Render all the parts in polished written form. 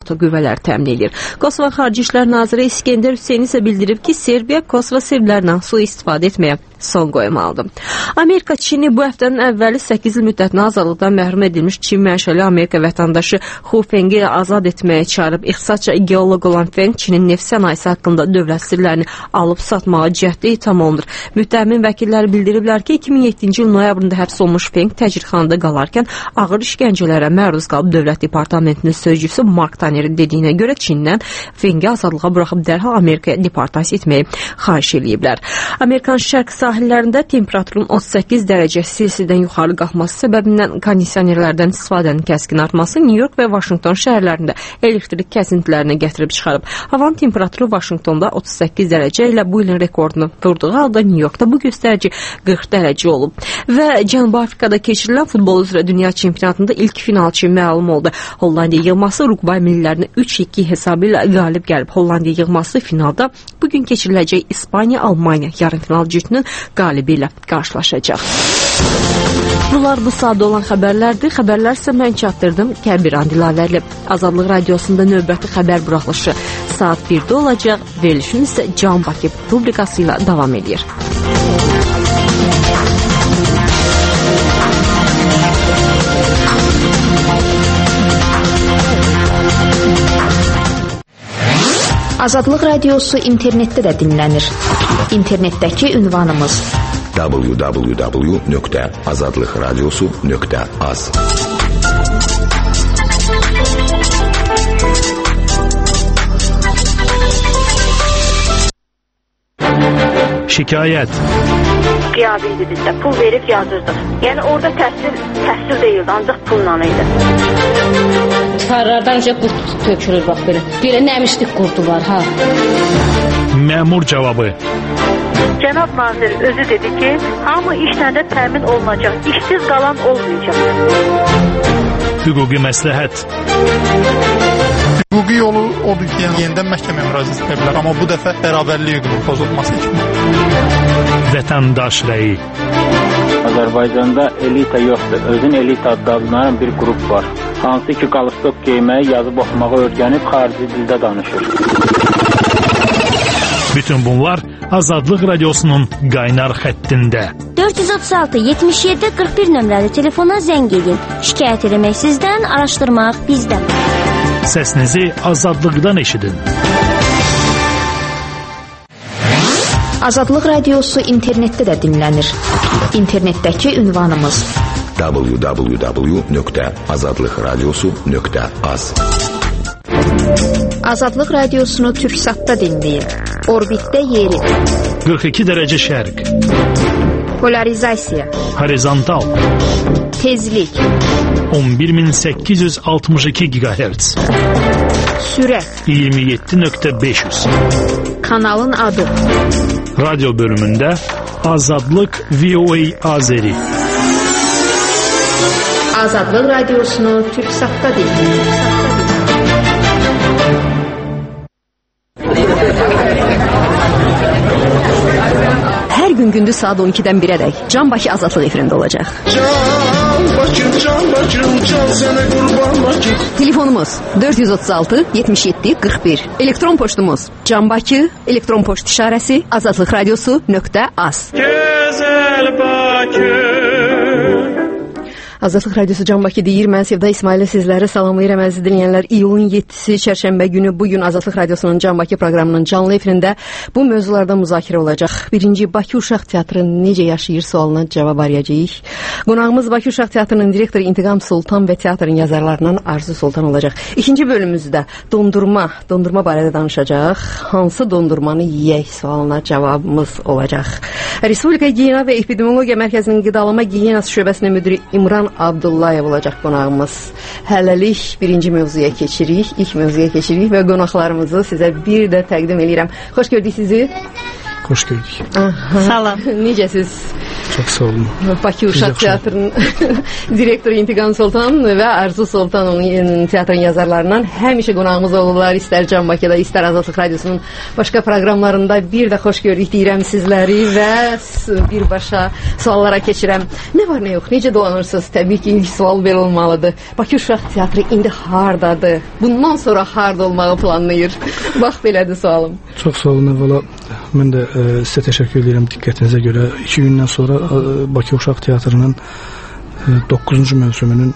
NATO qüvvələri təmin edir. Kosovo Xarici İşlər Naziri İskəndər Hüseyn isə bildirib ki, Serbiya Kosovo serblərindən sui-istifadə etməyə son qoymalıdır. Amerika Çini bu həftənin əvvəli 8 il müddətinə azadlıqdan məhrum edilmiş Çin mənşəli Amerika vətəndaşı Hu Fengi azad etməyə çağırıb. İxtisasca geoloq olan Feng Çinin neft sənayesi haqqında dövlət sirlərini alıb satmağa cəhdi itham olunur. Müttəhimin vəkilləri bildiriblər ki, 2007-ci il noyabrında həbs olunmuş Feng təcridxanada qalarkən ağır işgəncələrə məruz qalıb. Dövlət Departamentinin sözcüsü Mark Tannerin dediyinə görə Çindən Fengi azadlığa buraxıb dərhal Amerikaya deportasiya etməyi xahiş ediblər. Amerikan şərq sahillərində temperaturun 38 dərəcə Selsidən yuxarı qalxması səbəbindən kondisionerlərdən istifadənin kəskin artması New York və Washington şəhərlərində elektrik kəsintilərini gətirib çıxarıb. Havanın temperaturu Washingtonda 38 dərəcə ilə bu ilin rekordunu vurduğu halda New Yorkda bu göstərici 40 dərəcə olub. Və Cənubi Afrikada keçirilən futbol üzrə dünya çempionatında ilk final üçün məlum oldu. Hollandiya yığması Uruguay millilərini 3-2 hesabı ilə qalib gəlib. Hollandiya yığması finalda bugün keçiriləcək İspaniya-Almaniya yarımfinal cütünün qalibi ilə qarşılaşacaq. Bunlar bu saatda olan xəbərlərdir. Xəbərlər isə mən çatdırdım. Kəbiran Dilaverli. Azadlıq Radiosunda növbəti xəbər buraxılışı saat 1-də olacaq. Verilişimiz isə Can Bakı rubrikası ilə davam edir. Azadlıq Radiosu internetdə də dinlənir. İnternetdəki ünvanımız www.azadlıqradiosu.az. Şikayət. Qiyabildi bizdə. Pul verib yazırdıq. Yəni orada təhsil deyildi, ancaq pulla idi. Çıxarlardan qurt tökülür bax belə. Belə nəmişlik qurdu var ha. Məmur cavabı. Cənab nazir özü dedi ki, hamı işlə də təmin olunacaq. İşsiz qalan olmayacaq. Hüquqi məsləhət. Hüquqi yolu odur ki, yenidən məhkəməyə müraciət edə bilər, amma bu dəfə bərabərlik hüququnun pozulması üçün. Vətəndaş rəyi. Azərbaycanda elita yoxdur. Özün elita adlanan bir qrup var. Hansı ki, qalstok geyməyi, yazıb oxumağı öyrənib xarici dildə danışır. Bütün bunlar Azadlıq Radiosunun qaynar xəttində. 436-77-41 nömrəli telefona zəng edin. Şikayət eləmək sizdən, araşdırmaq bizdən. Səsinizi azadlıqdan eşidin. Azadlıq Radiosu internetdə də dinlənir. İnternetdəki ünvanımız www.azadlıqradiosu.az. Azadlıq Radiosunu Türksatda dinləyin. Orbitdə yeri 42 dərəcə şərq. Polarizasiya. Horizontal. Tezlik 11862 GHz. Sürət 27.500. Kanalın adı. Radyo bölümündə Azadlıq VOA Azeri. Azadlıq Radiosunu Türksatda dinləyin. Hər gün gündüz saat 12-dən 1-ədək Can Bakı Azadlıq efirində olacaq. Telefonumuz 436-77-41. Elektron poçtumuz Can Bakı, elektron poçt işarəsi azadlıqradiosu.az. Gözəl Bakı. Azadlıq Radiosu Can Bakı deyir. Mən Sevda İsmail'ə sizləri salamlayıram əziz dinləyənlər. İyulun 7-si çərşənbə günü bugün Azadlıq Radiosunun Can Bakı proqramının canlı efirində bu mövzularda müzakirə olacaq. Birinci, Bakı Uşaq Teatrı necə yaşayır sualına cavab arayacağıq. Qonağımız Bakı Uşaq Teatrının direktoru İntiqam Sultan və teatrın yazarlarından Arzu Sultan olacaq. İkinci bölümümüzdə dondurma barədə danışacaq. Hansı dondurmanı yeyək sualına cavabımız olacaq. Respublika Gigiyena və Epidemiologiya Mərkəzinin Qidalama Gigiyenası şöbəsinin müdiri İmran Abdullayev olacaq qonağımız. Hələlik birinci mövzuya keçirik, ilk mövzuya keçirik və qonaqlarımızı sizə bir də təqdim edirəm. Xoş gördük sizi. Xoş gördük. Salam. Necəsiz? Çox sağ olun. Bakı Uşaq Teatrının direktoru İntiqam Sultan və Arzu Sultan onun teatrın yazarlarından həmişə qonağımız olurlar. İstər Can Bakıda, istər Azadlıq Radiosunun başqa proqramlarında. Bir də xoş gördük deyirəm sizləri və birbaşa suallara keçirəm. Nə var, nə yox, necə dolanırsınız? Təbii ki, ilk sual belə olmalıdır. Bakı Uşaq Teatrı indi hardadır? Bundan sonra harda olmağı planlayır? Bax, belədir sualım. Çox sağ olun. Əvvəla mən də sizə təşəkkür edirəm diqqətinizə görə. 2 gündən sonra Bakı Uşaq Teatrının 9-cu mövsümünün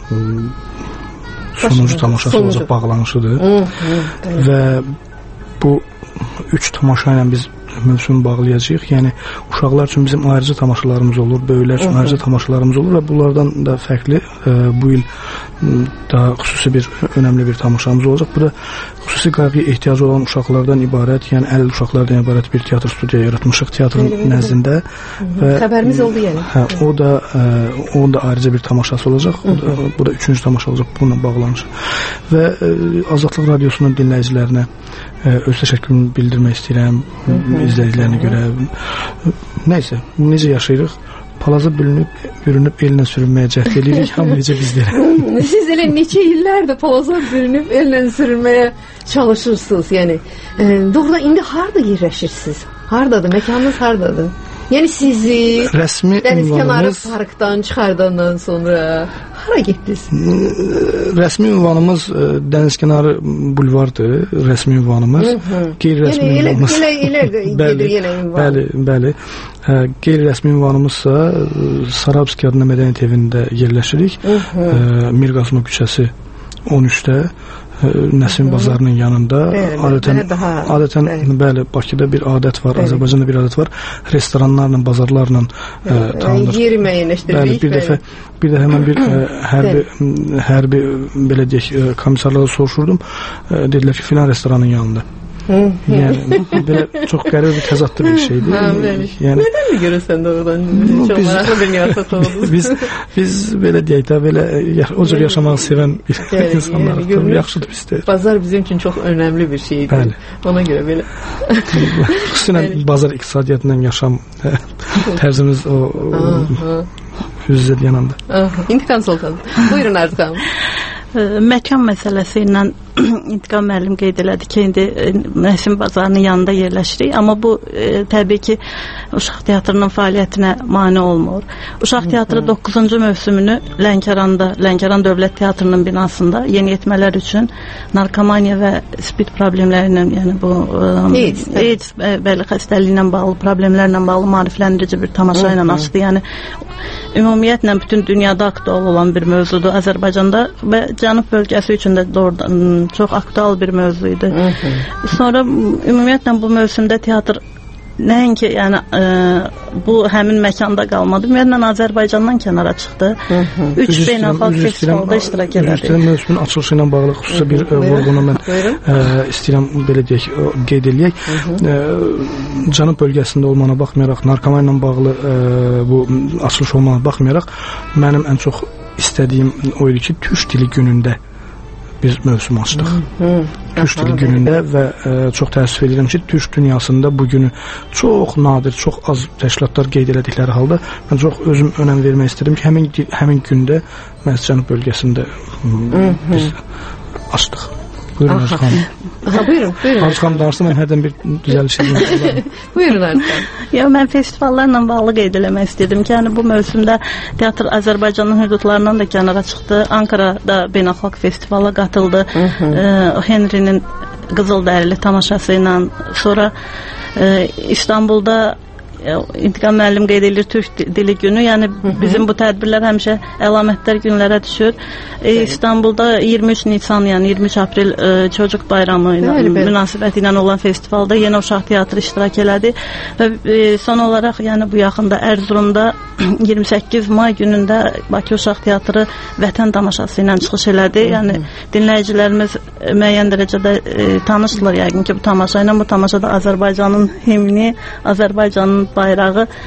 sonuncu tamaşası olacaq, bağlanışıdır. Və bu 3 tamaşa ilə biz mövsümü bağlayacağıq. Yəni uşaqlar üçün bizim ayrıca tamaşalarımız olur, böyüklər üçün ayrıca tamaşalarımız olur və bunlardan da fərqli bu il daha xüsusi bir önəmli bir tamaşamız olacaq. Bu da xüsusi qayğıya ehtiyacı olan uşaqlardan ibarət, yəni 50 uşaqlardan ibarət bir teatr studiya yaratmışıq teatrın nəzdində və xəbərimiz oldu yəni. Hə, o da ayrıca bir tamaşası olacaq. Bu da 3-cü tamaşa olacaq bununla bağlanır. Və Azadlıq Radiosunun dinləyicilərinə öz təşəkkürümü bildirmək istəyirəm izlədiklərinə görə. Nəysə, necə yaşayırıq? Palaza bürünüb elinə sürünməyə cəhd edirik, amma necə bizlərə. Siz elə neçə illərdir palaza bürünüb elinə sürünməyə çalışırsınız, yəni. Doğrudan indi harada yerləşirsiniz? Hardadır, məkanınız hardadır? Yəni sizi dənizkənarı parkdan çıxardandan sonra hara getdiniz? Rəsmi ünvanımız dənizkənarı bulvardır, rəsmi ünvanımız. Qeyri-rəsmi ünvanımız. Bəli. Qeyri-rəsmi ünvanımızsa Sarabski adına mədəniyyət evində yerləşirik. Mirqasımov küçəsi 13-də. Nəsim bazarının yanında adətən bəli, Bakıda bir adət var, Azərbaycanda bir adət var, restoranlarla, bazarlarla tanınır. Yeri müəyyənləşdiririk. Bəli, bir də həmən bir hərbi belə deyək, komissarlara soruşurdum, dedilər ki, filan restoranın yanında. Yəni belə çox qəribə bir təzadlı bir şeydir. Yəni nədənmi görürsən doğrudan? Çox maraqlı bir nüansat oldu. Biz belə deyək də belə o cür yaşamağı sevən insanlarıq. Yaxşıdır bizdə. Bazar bizim üçün çox önəmli bir şeydir. Ona görə belə. Xüsusən bazar iqtisadiyyatından yaşam tərzimiz o üz-üzə yanında. İntiqam Sultan. Buyurun Arzu xanım. Məkan məsələsi ilə İntiqam müəllim qeyd elədi ki, indi Nəsim bazarının yanında yerləşirik, amma bu təbii ki, Uşaq Teatrının fəaliyyətinə mane olmur. Uşaq Teatrı 9-cu mövsümünü Lənkəran Dövlət Teatrının binasında yeniyetmələr üçün narkomaniya və spid problemlərlə, yəni bu AIDS bəli xəstəliyinə bağlı problemlərlə bağlı maarifləndirici bir tamaşa ilə açdı. Yəni ümumiyyətlə bütün dünyada aktual olan bir mövzudur Azərbaycanda və Cənub bölgəsi üçün də doğrudan çox aktual bir mövzu idi. Sonra ümumiyyətlə bu mövsümdə teatr nəinki yəni bu həmin məkanda qalmadı. Ümumiyyətlə Azərbaycandan kənara çıxdı. 3 beynəlxalq festivalda iştirak elədi. Mövsümün açılışı ilə bağlı xüsusi bir vurğunu mən istəyirəm belə deyək, qeyd eləyək. Cənub bölgəsində olmağına baxmayaraq, narkomaniya ilə bağlı bu açılış olmağına baxmayaraq, mənim ən çox istədiyim o idi ki, Türk dili günündə biz mövsüm açdıq. Türk dili günündə və çox təəssüf edirəm ki, Türk dünyasında bu günü çox nadir, çox az təşkilatlar qeyd elədikləri halda mən çox özüm önəm vermək istədim ki, həmin gündə məhz Cənub bölgəsində biz açdıq. Buyurun Arzu xanım. Buyurun. Arzu xanım danışsa mən hərdən bir düzəliş edeyim. Buyurun Arzu xanım. Mən festivallarla bağlı qeyd eləmək istədim ki, bu mövsümdə teatr Azərbaycanın hüdudlarından da kənara çıxdı. Ankara'da beynəlxalq festivala qatıldı. Henry'nin Qızıldərili tamaşası ilə sonra İstanbulda İntiqam müəllim qeyd edir Türk dili günü. Yəni bizim bu tədbirlər həmişə əlamətdar günlərə düşür. İstanbulda 23 Nisan, yəni 23 Aprel çocuk bayramı ilə münasibəti ilə olan festivalda Yeni Uşaq Teatrı iştirak elədi və son olaraq yəni bu yaxında Ərzurumda 28 may günündə Bakı Uşaq Teatrı vətən tamaşası ilə çıxış elədi. Yəni dinləyicilərimiz müəyyən dərəcədə tanışdılar yəqin ki bu tamaşa ilə. Bu tamaşada Azərbaycanın himni, Azərbaycanın bayrağı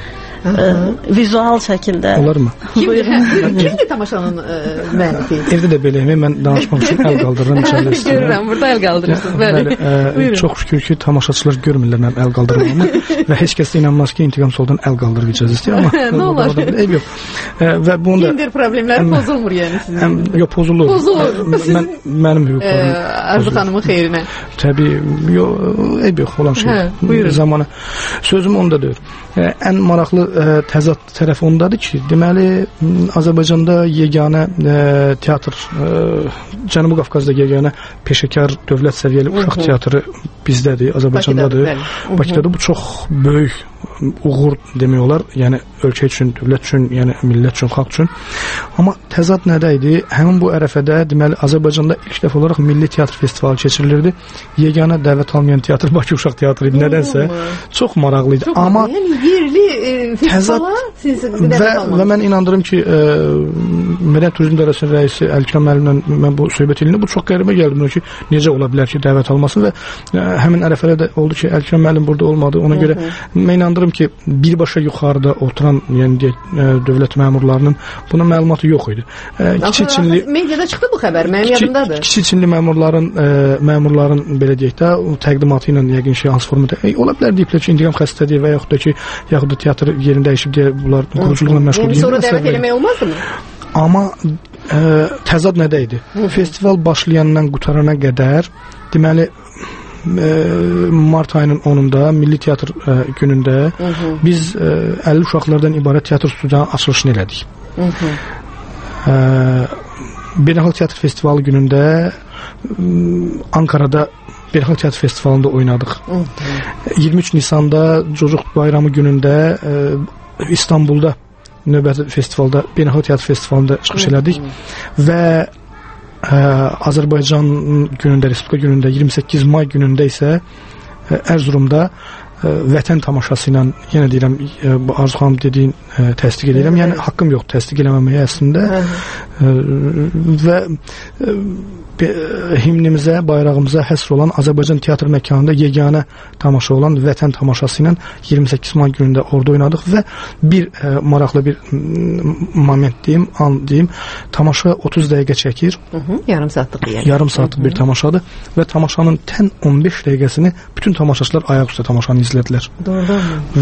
vizual şəkildə. Olarmı? Kimdir tamaşanın müəllifi? Evdə də beləyəm, mən danışmaq üçün əl qaldırıram içəridə istəyirəm. Görürəm, burada əl qaldırırsınız. Bəli, çox şükür ki, tamaşaçılar görmürlər mənim əl qaldırmamı və heç kəs də inanmaz ki, İntiqam Soldan əl qaldırıb icazə istəyir, amma nə olar? Eyb yox. Və bunu da Kindir problemləri pozulmur yəni sizin. Yox, pozulur. Mənim hüquqlarım. Arzu xanımın xeyrinə. Təbii, eyb yox olan şey. Zamanı. Sözüm onda deyir. Ən maraqlı təzad tərəfi ondadır ki, deməli, Azərbaycanda yeganə teatr, Cənubi Qafqazda yeganə peşəkar dövlət səviyyəli uşaq teatrı bizdədir, Azərbaycandadır. Bakıdadır. Bu çox böyük uğur demək olar, yəni ölkə üçün, dövlət üçün, yəni millət üçün, xalq üçün. Amma təzad nədə idi? Həmin bu ərəfədə deməli Azərbaycanda ilk dəfə olaraq Milli Teatr Festivalı keçirilirdi. Yeganə dəvət almayan teatr Bakı Uşaq Teatrı idi. Nədənsə çox maraqlı idi. Amma yerli festivala siz dəvət almadınız. Və mən inandırım ki, Mədəniyyət Turizm İdarəsinin rəisi Əlkram müəllimlə mən bu söhbət edildi. Bu çox qəribə gəldi mənə ki, necə ola bilər ki, dəvət almasın və həmin ərəfədə də oldu ki, Əlkram müəllim burada olmadı. Ona görə mən inandırım ki, birbaşa yuxarıda oturan, yəni deyək, dövlət məmurlarının buna məlumatı yox idi. Kiçik Çinli mediada çıxdı bu xəbər, mənim yadımdadır. Kiçik Çinli məmurların belə deyək də təqdimatı ilə yəqin ki, hansı formada ola bilər deyiblər ki, İntiqam xəstədir və yaxud da teatr yerini dəyişib deyə bunlar quruculuqla məşğul deyil. Sonra dəvət eləmək olmazdı mı? Amma təzad nədə idi? Festival başlayandan qutarana qədər deməli mart ayının 10-unda Milli Teatr günündə biz 50 uşaqlardan ibarət teatr studiyanın açılışını elədik. Beynəlxalq Teatr Festivalı günündə Ankara'da Beynəlxalq Teatr Festivalında oynadıq. 23 Nisanda Cocuq Bayramı günündə İstanbulda növbəti festivalda Beynəlxalq Teatr Festivalında çıxış elədik və Azərbaycan günündə, Respublika günündə 28 may günündə isə Ərzurumda vətən tamaşası ilə, yenə deyirəm, Arzu xanım dediyin təsdiq edirəm, yəni haqqım yox təsdiq eləməməyə əslində və himnimizə, bayrağımıza həsr olan Azərbaycan teatr məkanında yeganə tamaşa olan vətən tamaşası ilə 28 may günündə orada oynadıq və bir maraqlı bir moment deyim, an deyim, tamaşa 30 dəqiqə çəkir. Yarım saatlıq yəni. Yarım saatlıq bir tamaşadır və tamaşanın tən 15 dəqiqəsini bütün tamaşaçılar ayaq üstə tamaşanı izlədilər. Doğrudanmı?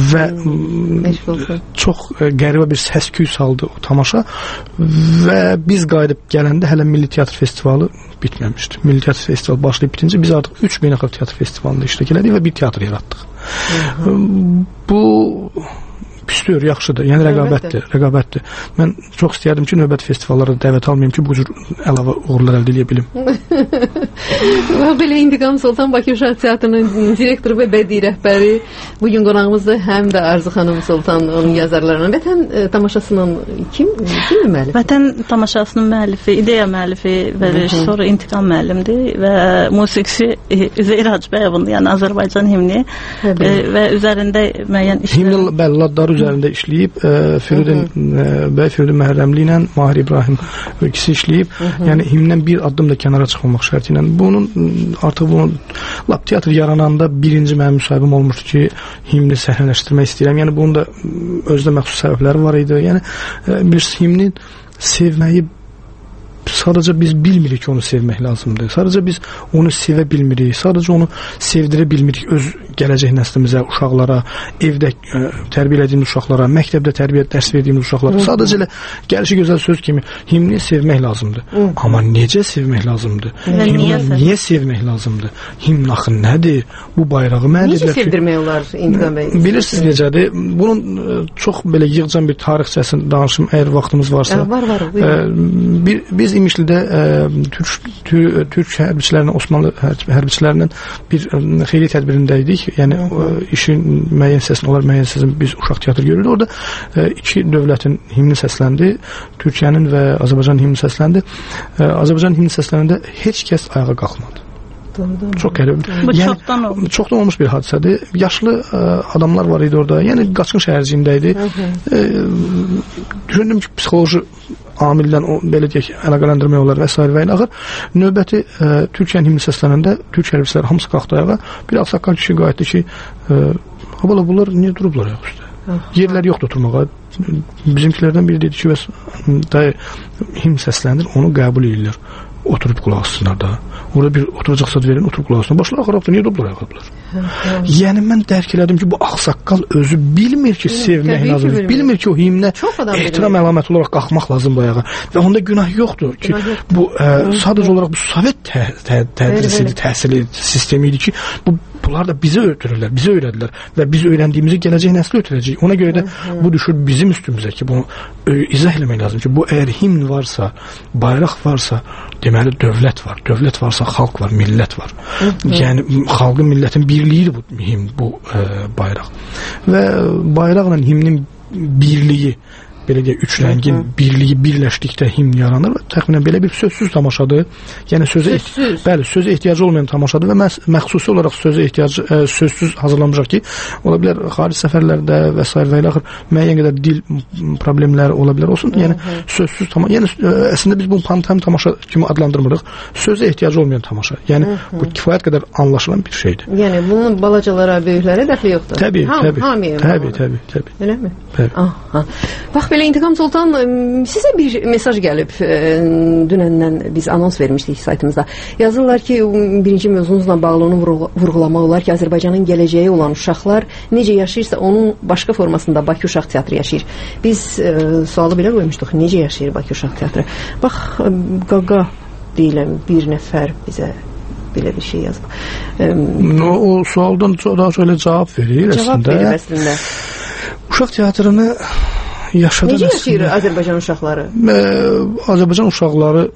Və çox qəribə bir səs-küy saldı o tamaşa və biz qayıdıb gələndə hələ Milli Teatr Festivalı bitməmişdi. Milli Teatr Festivalı başlayıb bitincə biz artıq 3 beynəlxalq teatr festivalında iştirak elədik və bir teatr yaratdıq. Bu pisdir, yaxşıdır. Yəni rəqabətdir. Mən çox istəyərdim ki, növbəti festivallara dəvət almayım ki, bu cür əlavə uğurlar əldə edə bilim. Belə İntiqam Soltan Bakı Uşaq Teatrının direktoru və bədii rəhbəri bugün qonağımızdır. Həm də Arzu xanım Soltan, onun yazarlarının. Vətən tamaşasının kimdir müəllifi? Vətən tamaşasının müəllifi, ideya müəllifi və rejissoru İntiqam müəllimdir və musiqisi Üzeyir Hacbəyovun, yəni Azərbaycan himni və üzərində müəyyən işlər. Himni bəlladları üzərində işləyib, Firidun Məhərrəmli ilə Mahir İbrahim ikisi işləyib. Yəni himndən bir addım da kənara çıxmamaq şərti ilə. Artıq bunun lap teatr yarananda birinci mənim müsahibim olmuşdu ki, himni səhnələşdirmək istəyirəm. Yəni bunun da özdə məxsus səbəbləri var idi. Yəni bir himni sevməyi sadəcə biz bilmirik ki, onu sevmək lazımdır. Sadəcə biz onu sevə bilmirik. Sadəcə onu sevdirə bilmirik öz gələcək nəslimizə, uşaqlara, evdə tərbiyə edildiyimiz uşaqlara, məktəbdə dərs verdiyimiz uşaqlara. Sadəcə elə gəlişi gözəl söz kimi himni sevmək lazımdır. Amma necə sevmək lazımdır? Niyə sevmək lazımdır? Himn axı nədir? Bu bayrağı mənə dedilər ki... Necə sevdirmək olar İntiqam bəy? Bilirsiniz necədir? Bunun çox belə yığcan bir tarixçəsini danışım, əgər vaxtımız varsa. Var. Biz İmişlidə Türk hərbiçilərlə, Osmanlı hərbiçilərlə bir xeyri tədbirində idik. Yəni işin müəyyən hissəsini, onlar müəyyən hissəsini biz uşaq teatrı görürdük. Orada iki dövlətin himni səsləndi. Türkiyənin və Azərbaycanın himni səsləndi. Azərbaycanın himni səslənəndə heç kəs ayağa qalxmadı. Çox qəribə. Bu çoxdan olmuş. Çoxdan olmuş bir hadisədir. Yaşlı adamlar var idi orada. Yəni qaçqın şəhərciyində idi. Düşündüm ki, psixoloji amildən belə deyək, əlaqələndirmək olar və s. və ilə axır. Növbəti Türkiyənin himni səslənəndə Türk hərbçiləri hamısı qalxdı ayağa. Bir ağsaqqal kişi qayıtdı ki, bunlar niyə durublar ayaq üstə? Yerləri yoxdur oturmağa. Bizimkilərdən biri dedi ki, dayı himn səsləndir, onu qəbul edirlər. Oturub qulaq assınlar da. Orada bir oturacaq söz verin, oturub qulaq assınlar. Başlar axırabdır, niyə doblar ayaqqabılar? Yəni mən dərk elədim ki, bu ağsaqqal özü bilmir ki, sevmək lazımdır. Bilmir ki, o himnə ehtiram əlaməti olaraq qalxmaq lazımdır ayağa. Və onda günah yoxdur ki, bu sadəcə olaraq bu Sovet tədrisi, təhsili sistemi idi ki, bunlar da bizi ötürürlər, bizi öyrədilər və biz öyrəndiyimizi gələcək nəslə ötürəcək. Ona görə də bu düşür bizim üstümüzə ki, bunu izah eləmək lazım ki, bu əgər himn varsa, bayraq varsa, deməli dövlət var. Dövlət varsa xalq var, millət var. Yəni xalqın, millətin birliyidir bu himn, bu bayraq. Və bayraqla himnin birliyi, belə deyək, üç rəngin birliyi birləşdikdə himn yaranır və təxminən belə bir sözsüz tamaşadır. Yəni sözə ehtiyacı olmayan tamaşadır və məxsusi olaraq sözsüz hazırlanmışaq ki, ola bilər xarici səfərlərdə və s. və ilə axır müəyyən qədər dil problemləri ola bilər olsun. Yəni sözsüz tamaşa. Yəni əslində biz bunu pantom tamaşa kimi adlandırmırıq. Sözə ehtiyacı olmayan tamaşa. Yəni bu kifayət qədər anlaşılan bir şeydir. Yəni bunun balacalara, böyüklərə dəxli yoxdur. Təbii. Eləmi? Bax belə İntiqam Sultan, sizə bir mesaj gəlib. Dünəndən biz anons vermişdik saytımızda. Yazırlar ki, birinci mövzunuzla bağlı onu vurğulamaq olar ki, Azərbaycanın gələcəyi olan uşaqlar necə yaşayırsa, onun başqa formasında Bakı Uşaq Teatrı yaşayır. Biz sualı belə qoymuşduq, necə yaşayır Bakı Uşaq Teatrı? Bax, qaqa deyiləm, bir nəfər bizə belə bir şey yazıb. O sualdan daha şöyle cavab verir əslində. Uşaq teatrını necə yaşayır Azərbaycan uşaqları? Azərbaycan uşaqları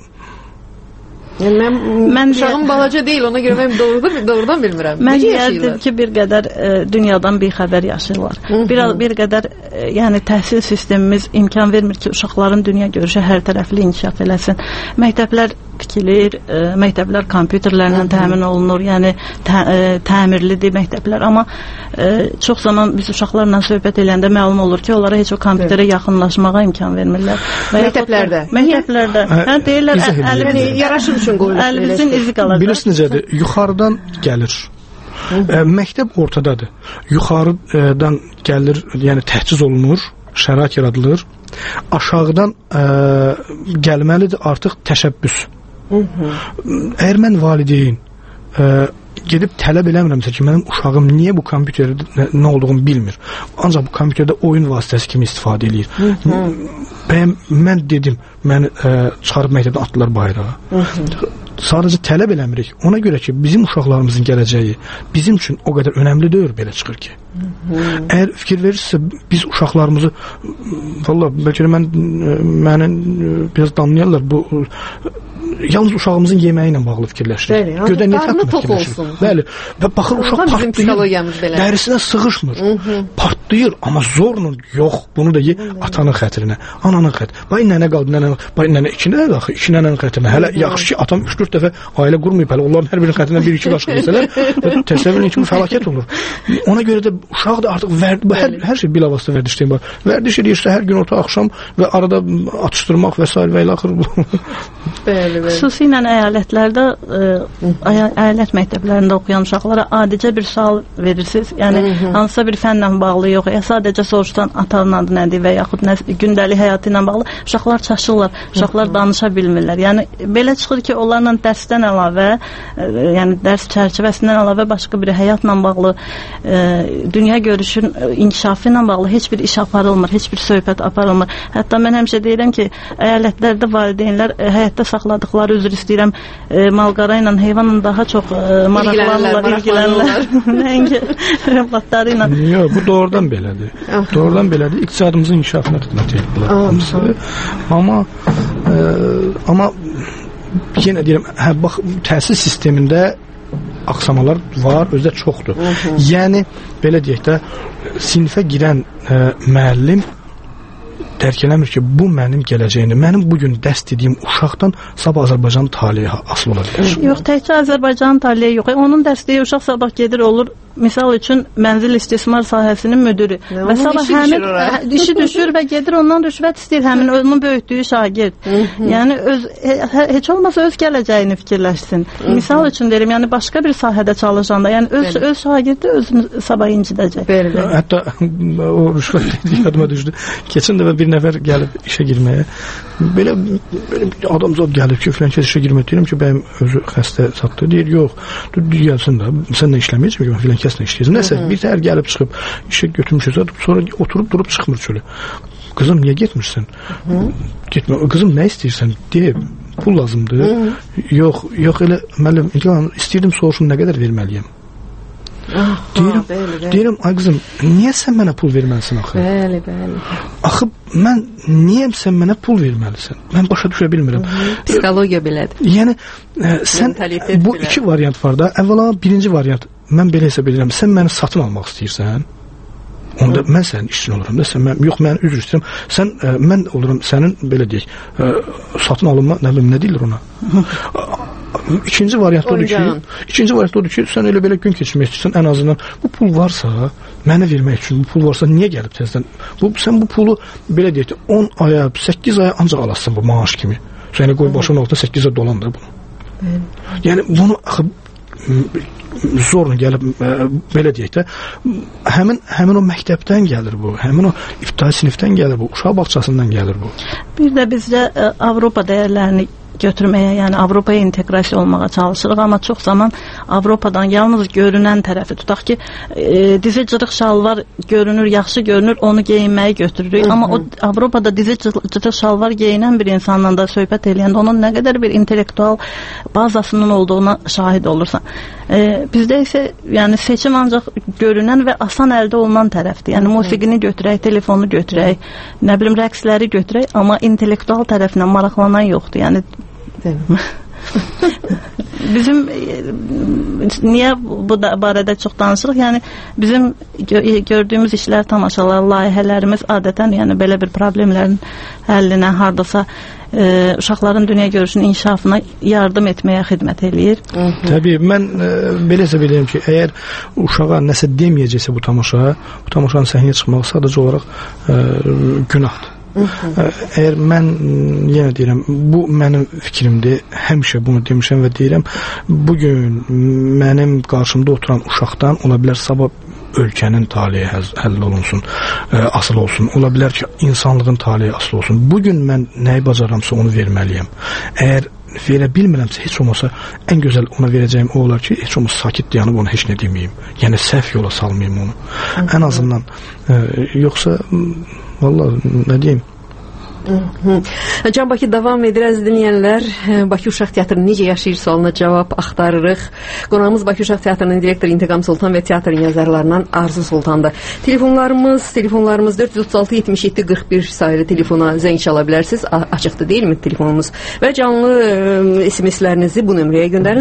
mən uşağım balaca deyil, ona görə mən doğrudan bilmirəm. Mən deyərdim ki, bir qədər dünyadan bir xəbər yaşayırlar. Bir qədər yəni təhsil sistemimiz imkan vermir ki, uşaqların dünya görüşü hər tərəfli inkişaf eləsin. Məktəblər tikilir, məktəblər kompüterlərlə təmin olunur, yəni təmirlidir məktəblər, amma çox zaman biz uşaqlarla söhbət eləyəndə məlum olur ki, onlara heç o kompüterə yaxınlaşmağa imkan vermirlər. Məktəblərdə. Hə, deyirlər, yaraşır üçün qoyulur. Əlimizin izi qalacaq. Bilirsiniz necədir? Yuxarıdan gəlir. Məktəb ortadadır. Yuxarıdan gəlir, yəni təhciz olunur, şərait yaradılır. Aşağıdan gəlməlidir artıq təşəbbüs. Əgər mən valideyn gedib tələb eləmirəmsə ki, mənim uşağım niyə bu kompüterdə nə olduğunu bilmir, ancaq bu kompüterdə oyun vasitəsi kimi istifadə edir. Mən dedim, məni çıxarıb məktəbdən atdılar bayrağa. Sadəcə tələb eləmirik. Ona görə ki, bizim uşaqlarımızın gələcəyi bizim üçün o qədər önəmli deyil, belə çıxır ki. Əgər fikir verirsə, biz uşaqlarımızı valla, bəlkə də məni biraz danlayarlar, bu yalnız uşağımızın yeməyi ilə bağlı fikirləşirik. Bəli, qarnı tox olsun. Bəli, və baxır uşaq partlayır, dərisinə sığışmır, partlayır, amma zorla yox, bunu da ye atanın xətrinə, ananın xətrinə. Bay nənə qaldı, bay nənə iki nənənin xətrinə. Hələ yaxşı ki, atam 3-4 dəfə ailə qurmayıb, hələ onların hər birinin xətrinə 1-2 qaşıq yesələr, təsəvvürün kimi fəlakət olur. Ona görə də uşaq da artıq hər şey bilavasitə vərdişdəyim var. Vərdiş edirsə hər gün orta axşam və arada atışdırmaq və s. və ilə axır. Xüsusilə əyalətlərdə, əyalət məktəblərində oxuyan uşaqlara adicə bir sual verirsiniz. Yəni, hansısa bir fənlə bağlı yox, ya sadəcə soruşsan atanın adı nədir və yaxud gündəlik həyatı ilə bağlı uşaqlar çaşırlar, uşaqlar danışa bilmirlər. Yəni, belə çıxır ki, onlarla dərsdən əlavə, yəni dərs çərçivəsindən əlavə başqa bir həyatla bağlı, dünya görüşün inkişafı ilə bağlı heç bir iş aparılmır, heç bir söhbət aparılmır. Hətta mən həmişə deyirəm ki, əyalətlərdə valideynlər həyatda saxladıqları, üzr istəyirəm, malqara ilə, heyvanla daha çox maraqlanırlar. Nəinki övladları ilə. Yox, bu doğrudan belədir. Doğrudan belədir. İqtisadımızın inkişafına xidmət edir bunlar. Amma yenə deyirəm, bax, təhsil sistemində aksamalar var, özdə çoxdur. Yəni, belə deyək də, sinifə girən müəllim dərk eləmir ki, bu mənim gələcəyimdir. Mənim bugün dəst ediyim uşaqdan sabah Azərbaycan taleyi asılı ola bilər. Yox, təkcə Azərbaycan taleyi yox. Onun dəstəyi uşaq sabah gedir, olur misal üçün mənzil istismar sahəsinin müdürü və sabah həmin işi düşür və gedir ondan rüşvət istəyir həmin onun böyütdüyü şagird. Yəni heç olmasa öz gələcəyini fikirləşsin. Misal üçün deyirəm, yəni başqa bir sahədə çalışanda, yəni öz şagirdi özünü sabah incidəcək. Hətta o rüşvət dediyi yadıma düşdü. Keçən dəfə bir nəfər gəlib işə girməyə. Belə adamzad gəlib ki, filan kəs işə girmək deyirəm ki, bəyəm özü xəstə çatdı. Deyir, yox, gəlsin də, sən də işləməyəcək mi? Filan kəslə işləyəcək. Nəsə, bir təhər gəlib çıxıb, işə götürmüşsə, sonra oturub durub çıxmır çölə. Qızım, niyə getmirsən? Getmə. Qızım, nə istəyirsən? Deyib, pul lazımdır. Yox, elə müəllim, istəyirdim soruşum, nə qədər verməliyəm? Deyirəm, ay qızım, niyə sən mənə pul verməlisən axı? Bəli. Axı, niyə sən mənə pul verməlisən? Mən başa düşə bilmirəm. Psixologiya belədir. Yəni, sən, bu iki variant var da. Əvvəla, birinci variant, mən belə hesab edirəm, sən məni satın almaq istəyirsən, onda mən sənin işçin olurum da, yox, mən üzr istəyirəm, mən olurum sənin, belə deyək, satın alınma, nə deyilir ona? İkinci variant odur ki, sən elə belə gün keçirmək istəyirsən, ən azından bu pul varsa, mənə vermək üçün bu pul varsa, niyə gəlib təzdən? Sən bu pulu, belə deyək, 10 aya, 8 aya ancaq alasın bu maaş kimi. Sən qoy başının altında 8 aya dolandır bunu. Yəni, bunu zorla gəlib, belə deyək də, həmin o məktəbdən gəlir bu, həmin o ibtidai sinifdən gəlir bu, uşaq bağçasından gəlir bu. Bir də bizdə Avropa dəyərlərini götürməyə, yəni Avropaya inteqrasiya olmağa çalışırıq, amma çox zaman Avropadan yalnız görünən tərəfi tutaq ki, dizi cırıq şalvar görünür, yaxşı görünür, onu geyinməyi götürürük. Amma o Avropada dizi cırıq şalvar geyinən bir insanla da söhbət eləyəndə onun nə qədər bir intellektual bazasının olduğuna şahid olursan. Bizdə isə yəni seçim ancaq görünən və asan əldə olunan tərəfdir. Yəni musiqini götürək, telefonu götürək, nə bilim rəqsləri götürək, amma intellektual tərəfinə maraqlanan yoxdur. Yəni bizim niyə bu barədə çox danışırıq? Yəni bizim gördüyümüz işlər, tamaşalar, layihələrimiz adətən yəni belə bir problemlərin həllinə, hardasa uşaqların dünya görüşünün inkişafına yardım etməyə xidmət eləyir. Təbii, mən belə hesab edirəm ki, əgər uşağa nəsə deməyəcəksə bu tamaşanın səhnəyə çıxmaq sadəcə olaraq günahdır. Əgər mən yenə deyirəm, bu mənim fikrimdir, həmişə bunu demişəm və deyirəm, bugün mənim qarşımda oturan uşaqdan ola bilər sabah ölkənin taleyi həll olunsun, asıl olsun, ola bilər ki, insanlığın taleyi asıl olsun. Bugün mən nəyi bacaramsa onu verməliyəm. Əgər verə bilmirəmsə, heç olmasa ən gözəl ona verəcəyim o olar ki, heç olmasa sakit dayanıb ona heç nə deməyim. Yəni səhv yola salmayayım onu. Ən azından yoxsa vallahi nə deyim? Can Bakı davam edir, əziz dinləyənlər. Bakı Uşaq Teatrı necə yaşayır sualına cavab axtarırıq. Qonağımız Bakı Uşaq Teatrının direktoru İntiqam Sultan və teatrın yazarlarından Arzu Sultandır. Telefonlarımız 436-77-41 sayılı telefona zəng çala bilərsiniz. Açıqdır deyilmi telefonumuz? Və canlı SMS-lərinizi bu nömrəyə göndərin.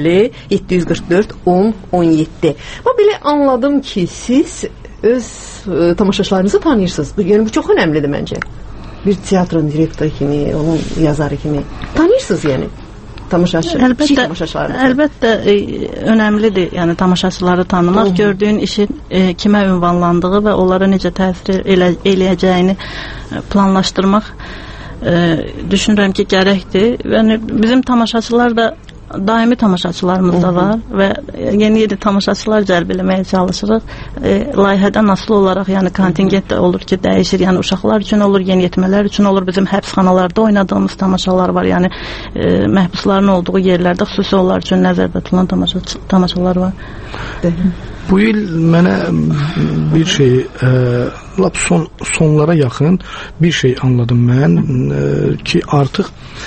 050-744-10-17. Amma belə anladım ki, siz öz tamaşaçılarınızı tanıyırsınız. Yəni bu çox önəmlidir məncə. Bir teatrın direktoru kimi, onun yazarı kimi tanıyırsınız yəni tamaşaçılarınızı. Əlbəttə önəmlidir, yəni tamaşaçıları tanımaq, gördüyün işin kimə ünvanlandığı və onlara necə təsir eləyəcəyini planlaşdırmaq düşünürəm ki, gərəkdir. Yəni bizim tamaşaçılar da daimi tamaşaçılarımız da var və yeni tamaşaçılar cəlb eləməyə çalışırıq. Layihədən asılı olaraq, yəni kontingent də olur ki, dəyişir. Yəni uşaqlar üçün olur, yeniyetmələr üçün olur. Bizim həbsxanalarda oynadığımız tamaşalar var. Yəni məhbusların olduğu yerlərdə xüsusi onlar üçün nəzərdə tutulan tamaşalar var. Bu il mənə bir şey lap sonlara yaxın bir şey anladım mən ki, artıq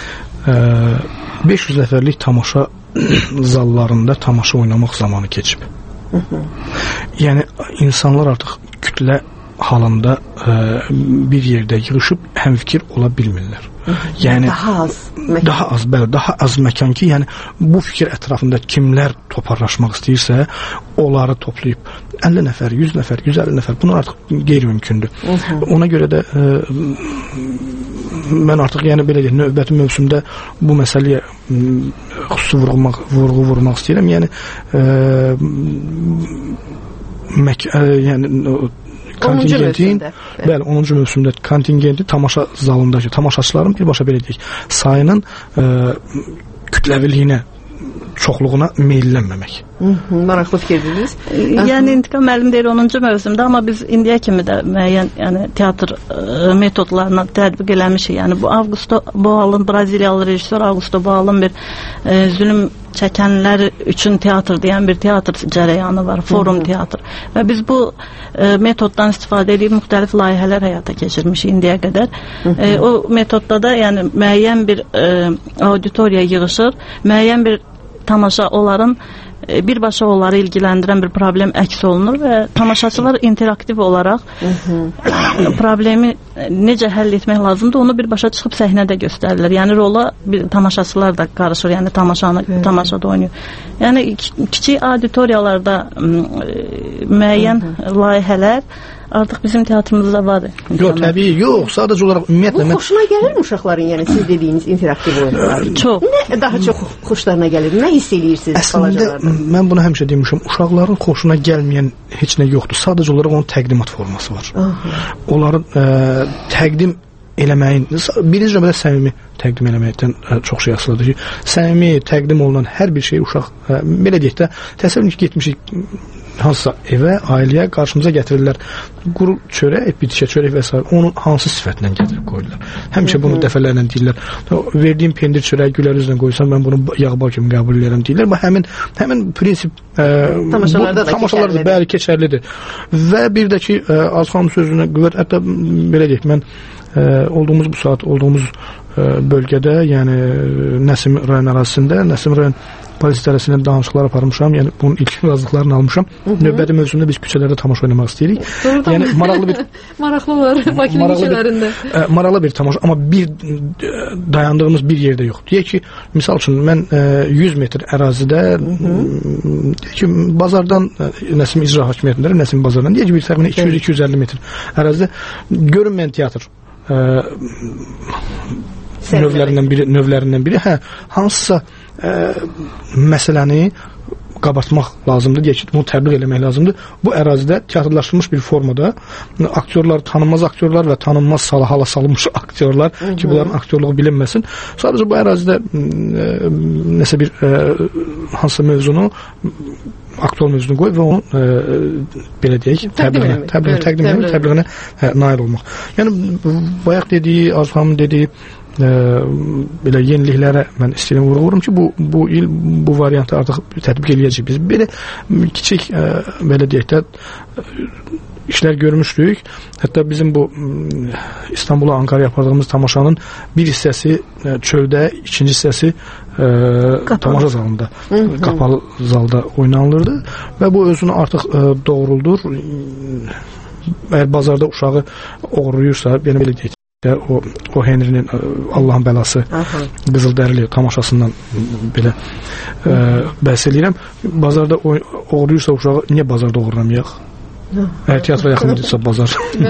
500 nəfərlik tamaşa zallarında tamaşa oynamaq zamanı keçib. Yəni insanlar artıq kütlə halında bir yerdə yığışıb həmfikir ola bilmirlər. Yəni daha az məkan ki, yəni bu fikir ətrafında kimlər toparlaşmaq istəyirsə, onları toplayıb 50 nəfər, 100 nəfər, 150 nəfər, bunlar artıq qeyri-mümkündür. Ona görə də mən artıq yəni belə deyək, növbəti mövsümdə bu məsələyə xüsusi vurğu vurmaq istəyirəm. Yəni yəni kontingentin, bəli, 10-cu mövsümdə kontingenti tamaşa zalındakı tamaşaçıların birbaşa belə deyək, sayının kütləviliyinə, çoxluğuna meyllənməmək. Maraqlı fikirdiniz. Yəni İntiqam müəllim deyir 10-cu mövsümdə, amma biz indiyə kimi də müəyyən yəni teatr metodlarına tətbiq eləmişik. Yəni bu Augusto Boal'ın, Braziliyalı rejissor Augusto Boal'ın bir zülm çəkənlər üçün teatr deyən bir teatr cərəyanı var, forum teatr. Və biz bu metoddan istifadə edib müxtəlif layihələr həyata keçirmişik indiyə qədər. O metodda da yəni müəyyən bir auditoriya yığışır, müəyyən bir tamaşa onların birbaşa onları ilgiləndirən bir problem əks olunur və tamaşaçılar interaktiv olaraq problemi necə həll etmək lazımdır, onu birbaşa çıxıb səhnədə göstərilir. Yəni rola tamaşaçılar da qarışır, yəni tamaşada oynayır. Yəni kiçik auditoriyalarda müəyyən layihələr artıq bizim teatrımızda var. Yox, təbii, yox, sadəcə olaraq ümumiyyətlə bu xoşuna gəlir uşaqların, yəni siz dediyiniz interaktiv oyunlar? Çox. Nə daha çox xoşlarına gəlir? Nə hiss edirsiniz balacalarda? Əslində mən bunu həmişə demişəm, uşaqların xoşuna gəlməyən heç nə yoxdur. Sadəcə olaraq onun təqdimat forması var. Onların təqdim eləməyin, birinci növbədə səmimi təqdim eləməkdən çox şey asılıdır ki, səmimi təqdim olunan hər bir şey uşaq, belə deyək də, təsəvvür ki, getmişik hansısa evə, ailəyə qarşımıza gətirirlər quru çörək, bitişə çörək və s. Onun hansı sifətlə gətirib qoyurlar. Həmişə bunu dəfələrlə deyirlər. Verdiyim pendir çörəyi gülər üzlə qoysam, mən bunu yağbal kimi qəbul edirəm deyirlər. Bu həmin prinsip tamaşalarda bəli keçərlidir. Və bir də ki, Azxanın sözünə qüvvət, hətta belə deyək, mən olduğumuz bu saat, olduğumuz bölgədə, yəni Nəsim rayon ərazisində, Nəsim rayon polis idarəsindən danışıqlar aparmışam. Yəni bunun ilk razılıqlarını almışam. Növbəti mövsümdə biz küçələrdə tamaşa oynamaq istəyirik. Yəni maraqlı bir maraqlı var Bakı küçələrində. Maraqlı bir tamaşa, amma bir dayandığımız bir yerdə yox. Deyək ki, misal üçün mən 100 metr ərazidə deyək ki, bazardan Nəsim icra hakimiyyətində, Nəsim bazarından deyək ki, bir təxminən 200-250 metr ərazidə görünməyən teatr növlərindən biri hansısa məsələni qabartmaq lazımdır, deyək ki, bunu təbliğ eləmək lazımdır. Bu ərazidə teatrlaşdırılmış bir formada aktyorlar, tanınmaz aktyorlar və tanınmaz hala salınmış aktyorlar ki, bunların aktyorluğu bilinməsin. Sadəcə bu ərazidə nəsə bir hansısa mövzunu, aktual mövzunu qoy və onu belə deyək, təbliğinə nail olmaq. Yəni, bayaq dediyi, Arzuxanın dediyi belə yeniliklərə mən istəyirəm vurğulurum ki, bu il bu variantı artıq tətbiq eləyəcək. Biz belə kiçik, belə deyək də, işlər görmüşdük. Hətta bizim bu İstanbula, Ankara'ya yapardığımız tamaşanın bir hissəsi çöldə, ikinci hissəsi tamaşa zalında, qapalı zalda oynanılırdı və bu özünü artıq doğruldur. Əgər bazarda uşağı oğurluyursa, belə deyək, o Henry'nin Allahın bəlası Qızıldərili tamaşasından belə bəhs edirəm. Bazarda oğurluyursa uşağı niyə bazarda oğurlamayaq? Əgər teatra yaxındır bazar.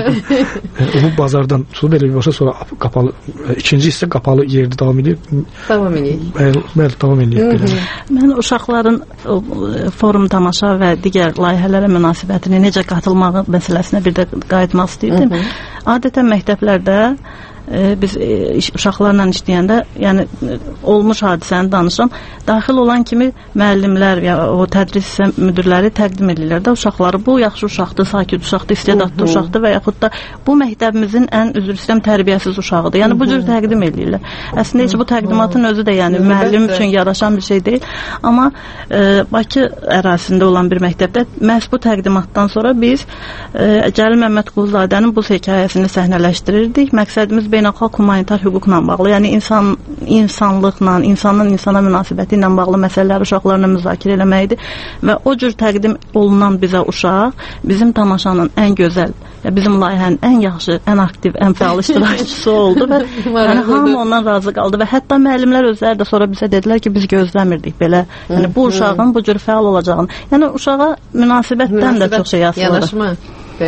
Bu bazardan tutub belə birbaşa sonra qapalı, ikinci hissə qapalı yerdə davam edir. Davam edir. Bəli, davam edir. Mən uşaqların forum tamaşa və digər layihələrə münasibətini necə qatılmağı məsələsinə bir də qayıtmaq istəyirdim. Adətən məktəblərdə biz uşaqlarla işləyəndə, yəni olmuş hadisəni danışıram, daxil olan kimi müəllimlər ya o tədris müdirləri təqdim edirlər də uşaqları. Bu yaxşı uşaqdır, sakit uşaqdır, istedadlı uşaqdır və yaxud da bu məktəbimizin ən üzr istəyirəm tərbiyəsiz uşağıdır. Yəni bu cür təqdim edirlər. Əslində heç bu təqdimatın özü də yəni müəllim üçün yaraşan bir şey deyil. Amma Bakı ərazisində olan bir məktəbdə məhz bu təqdimatdan sonra biz Cəlil Məmmədquluzadənin bu hekayəsini səhnələşdirirdik. Məqsədimiz beynəlxalq humanitar hüquqla bağlı, yəni insanlıqla, insanın insana münasibəti ilə bağlı məsələləri uşaqlarla müzakirə eləməkdir və o cür təqdim olunan bizə uşaq bizim tamaşanın ən gözəl, bizim layihənin ən yaxşı, ən aktiv, ən fəal iştirakçısı oldu və yəni hamı ondan razı qaldı və hətta müəllimlər özləri də sonra bizə dedilər ki, biz gözləmirdik belə, yəni bu uşağın bu cür fəal olacağını. Yəni uşağa münasibətdən də çox şey asılıdır. Yanaşma, bəli.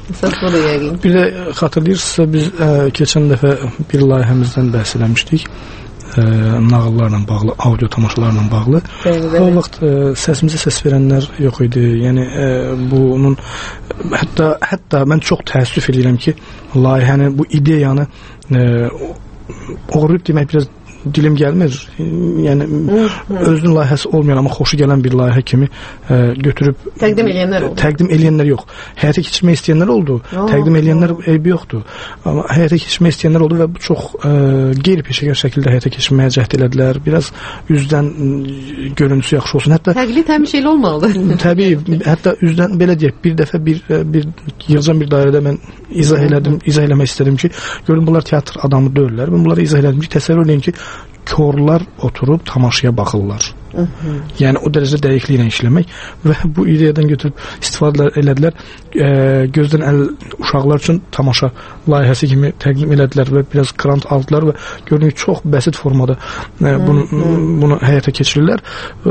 Əsas budur yəqin. Bir də xatırlayırsınızsa biz keçən dəfə bir layihəmizdən bəhs eləmişdik. Nağıllarla bağlı, audio tamaşalarla bağlı. O vaxt səsimizə səs verənlər yox idi. Yəni bunun hətta mən çox təəssüf edirəm ki, layihənin bu ideyanı oğurlayıb demək biraz dilim gəlmir. Yəni özünün layihəsi olmayan amma xoşu gələn bir layihə kimi götürüb təqdim edənlər oldu. Təqdim edənlər yox. Həyata keçirmək istəyənlər oldu. Təqdim edənlər eybi yoxdur. Amma həyata keçirmək istəyənlər oldu və bu çox qeyri-peşəkar şəkildə həyata keçirməyə cəhd elədilər. Biraz üzdən görüntüsü yaxşı olsun. Hətta təqlid həmişə elə olmalıdır. Təbii, hətta üzdən belə deyək, bir dəfə bir yığcam bir dairədə mən izah eləmək istədim ki, görün bunlar teatr adamı deyirlər. Mən bunlara izah elədim ki, təsəvvür edin ki, korlar oturub tamaşaya baxırlar. Yəni o dərəcədə dəqiqliklə işləmək və bu ideyadan götürüb istifadə elədilər. Gözdən uşaqlar üçün tamaşa layihəsi kimi təqdim elədilər və biraz grant aldılar və görünür çox bəsit formada bunu həyata keçirirlər.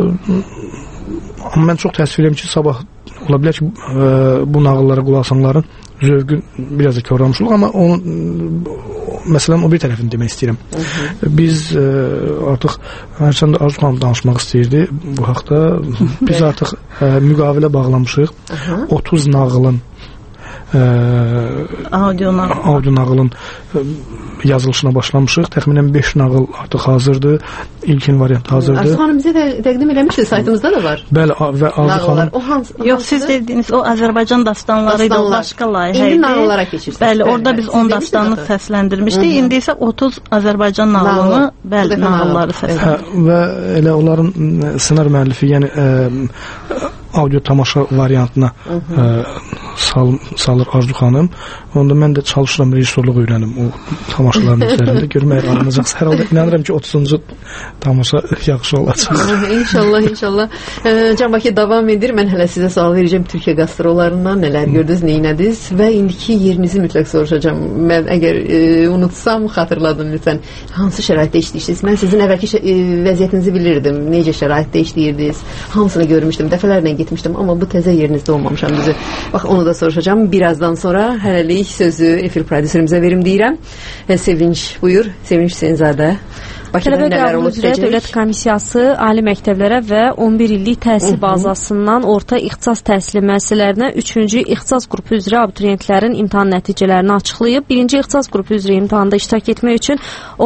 Amma mən çox təəssüf edirəm ki, sabah ola bilər ki, bu nağıllara qulaq asanların zövqü biraz da korlamış olur, amma onun məsələn o bir tərəfini demək istəyirəm. Biz artıq hərçəndə Arzu xanım danışmaq istəyirdi bu haqda. Biz artıq müqavilə bağlamışıq. 30 nağılın audio nağılın yazılışına başlamışıq. Təxminən 5 nağıl artıq hazırdır. İlkin variant hazırdır. Arzu xanım bizə də təqdim eləmişdi, saytımızda da var. Bəli, və Arzu xanım yox, siz dediyiniz o Azərbaycan dastanları idi, o başqa layihə idi. İndi nağıllara keçirsiniz. Bəli, orada biz 10 dastanlıq səsləndirmişdik. İndi isə 30 Azərbaycan nağılını, bəli, nağılları səsləndirdik. Və elə onların ssenari müəllifi, yəni audio tamaşa variantına salır Arzu xanım. Onda mən də çalışıram rejissorluq öyrənim o tamaşaların üzərində. Görmək alınacaq. Hər halda inanıram ki 30-cu tamaşa yaxşı olacaq. İnşallah. Can Bakı davam edir. Mən hələ sizə sual verəcəm Türkiyə qastrollarından nələr gördünüz, nə inədiniz və indiki yerinizi mütləq soruşacağam. Mən əgər unutsam xatırladım lütfən. Hansı şəraitdə işləyirsiniz? Mən sizin əvvəlki vəziyyətinizi bilirdim. Necə şəraitdə işləyirdiniz? Hamısını görmüşdüm. Dəfələrlə getmişdim, amma bu təzə yerinizdə olmamışam düzü. Bax, onu da soruşacağım. Birazdan sonra hələlik sözü efir prodüserimizə verim deyirəm. Sevinç, buyur. Sevinç Hüseynzadə. Tələbə qəbulu üzrə Dövlət Komissiyası ali məktəblərə və 11 illik təhsil bazasından orta ixtisas təhsili müəssisələrinə 3-cü ixtisas qrupu üzrə abituriyentlərin imtahan nəticələrini açıqlayıb. 1-ci ixtisas qrupu üzrə imtahanda iştirak etmək üçün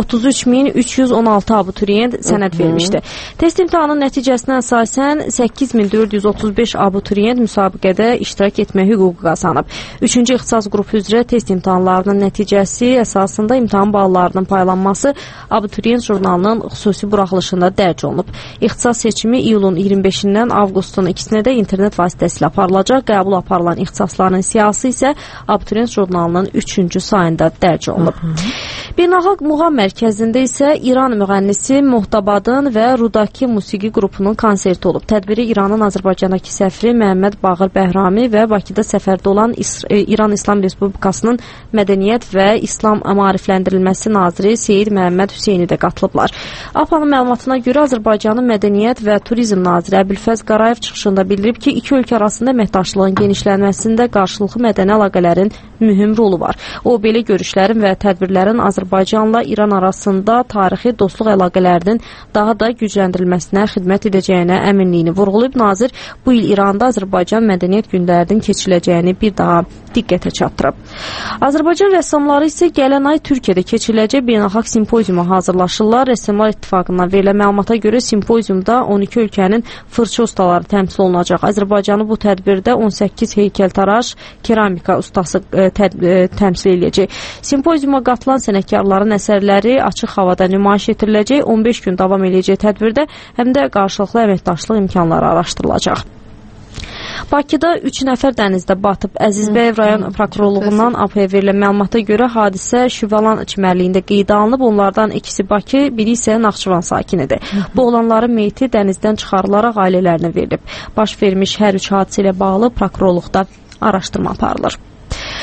33.316 abituriyent sənəd vermişdi. Test imtahanının nəticəsinə əsasən 8.435 abituriyent müsabiqədə iştirak etmək hüququ qazanıb. 3-cü ixtisas qrupu üzrə test imtahanlarının nəticəsi əsasında imtahan ballarının paylanması abituriyent jurnalının xüsusi buraxılışında dərc olunub. İxtisas seçimi iyulun 25-dən avqustun 2-də internet vasitəsilə aparılacaq. Qəbul aparılan ixtisasların siyasi isə abituriyent jurnalının 3-cü sayında dərc olunub. Beynəlxalq Muğam mərkəzində isə İran müğənnisi Mohtabadın və Rudaki musiqi qrupunun konserti olub. Tədbiri İranın Azərbaycandakı səfiri Məhəmməd Baqır Bəhrami və Bakıda səfərdə olan İran İslam Respublikasının Mədəniyyət və İslam Maarifləndirilməsi naziri Seyid Məhəmməd Hüseyni də qatılıblar. APA'nın məlumatına görə Azərbaycanın Mədəniyyət və Turizm naziri Əbülfəz Qarayev çıxışında bildirib ki, iki ölkə arasında əməkdaşlığın genişlənməsində qarşılıqlı mədəni əlaqələrin mühüm rolu var. O, belə görüşlərin və tədbirlərin Azərbaycanla İran arasında tarixi dostluq əlaqələrinin daha da gücləndirilməsinə xidmət edəcəyinə əminliyini vurğulayıb. Nazir bu il İranda Azərbaycan mədəniyyət günlərinin keçiriləcəyini bir daha diqqətə çatdırıb. Azərbaycan rəssamları isə gələn ay Türkiyədə keçiriləcək beynəlxalq simpoziuma hazırlaşırlar. Rəssamlar İttifaqından verilən məlumata görə simpoziumda 12 ölkənin fırça ustaları təmsil olunacaq. Azərbaycanı bu tədbirdə 18 heykəltaraş, keramika ustası təmsil edəcək. Simpoziuma qatılan sənətkarların əsərləri açıq havada nümayiş etdiriləcək. 15 gün davam edəcək tədbirdə həm də qarşılıqlı əməkdaşlıq imkanları araşdırılacaq. Bakıda 3 nəfər dənizdə batıb. Əzizbəyev rayon prokurorluğundan APA verilən məlumata görə hadisə Şüvəlan çimərliyində qeydə alınıb. Onlardan ikisi Bakı, biri isə Naxçıvan sakinidir. Bu olanların meyti dənizdən çıxarılaraq ailələrinə verilib. Baş vermiş hər üç hadisə ilə bağlı prokurorluqda araşdırma aparılır.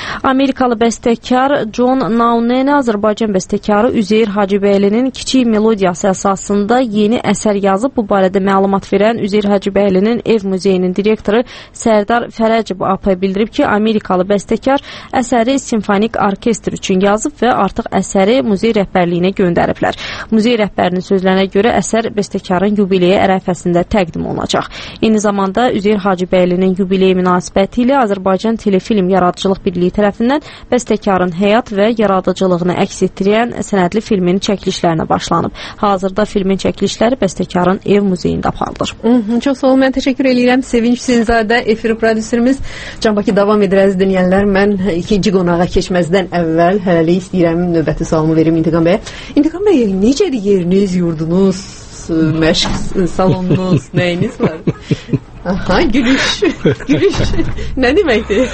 Amerikalı bəstəkar John Naunen Azərbaycan bəstəkarı Üzeyir Hacıbəylinin Kiçik Melodiyası əsasında yeni əsər yazıb. Bu barədə məlumat verən Üzeyir Hacıbəylinin Ev Muzeyinin direktoru Sərdar Fərəcib AP bildirib ki, Amerikalı bəstəkar əsəri simfonik orkestr üçün yazıb və artıq əsəri muzey rəhbərliyinə göndəriblər. Muzey rəhbərinin sözlərinə görə əsər bəstəkarın yubileyi ərəfəsində təqdim olunacaq. Eyni zamanda Üzeyir Hacıbəylinin yubileyi münasibəti ilə Azərbaycan Telefilm Yaradıcılıq Birliyi tərəfindən bəstəkarın həyat və yaradıcılığını əks etdirən sənədli filmin çəkilişlərinə başlanıb. Hazırda filmin çəkilişləri bəstəkarın Ev Muzeyində aparılır. Çox sağ olun, mən təşəkkür edirəm. Sevinç Hüseynzadə, efir prodüserimiz. Can Bakı davam edir, əziz dinləyənlər. Mən ikinci qonağa keçməzdən əvvəl hələlik istəyirəm növbəti sualımı verim İntiqam bəyə. İntiqam bəy, necədir yeriniz, yurdunuz, məşq salonunuz, nəyiniz var? Aha, gülüş. Gülüş. Nə deməkdir?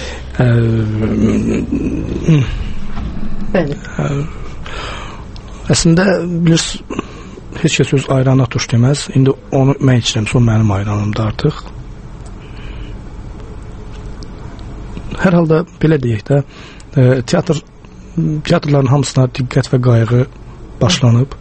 Bəli. Əslində bilirsiniz, heç kəs öz ayrana tuş deməz. İndi onu mən içirəmsə, o mənim ayranımdır artıq. Hər halda belə deyək də, teatrların hamısına diqqət və qayğı başlanıb.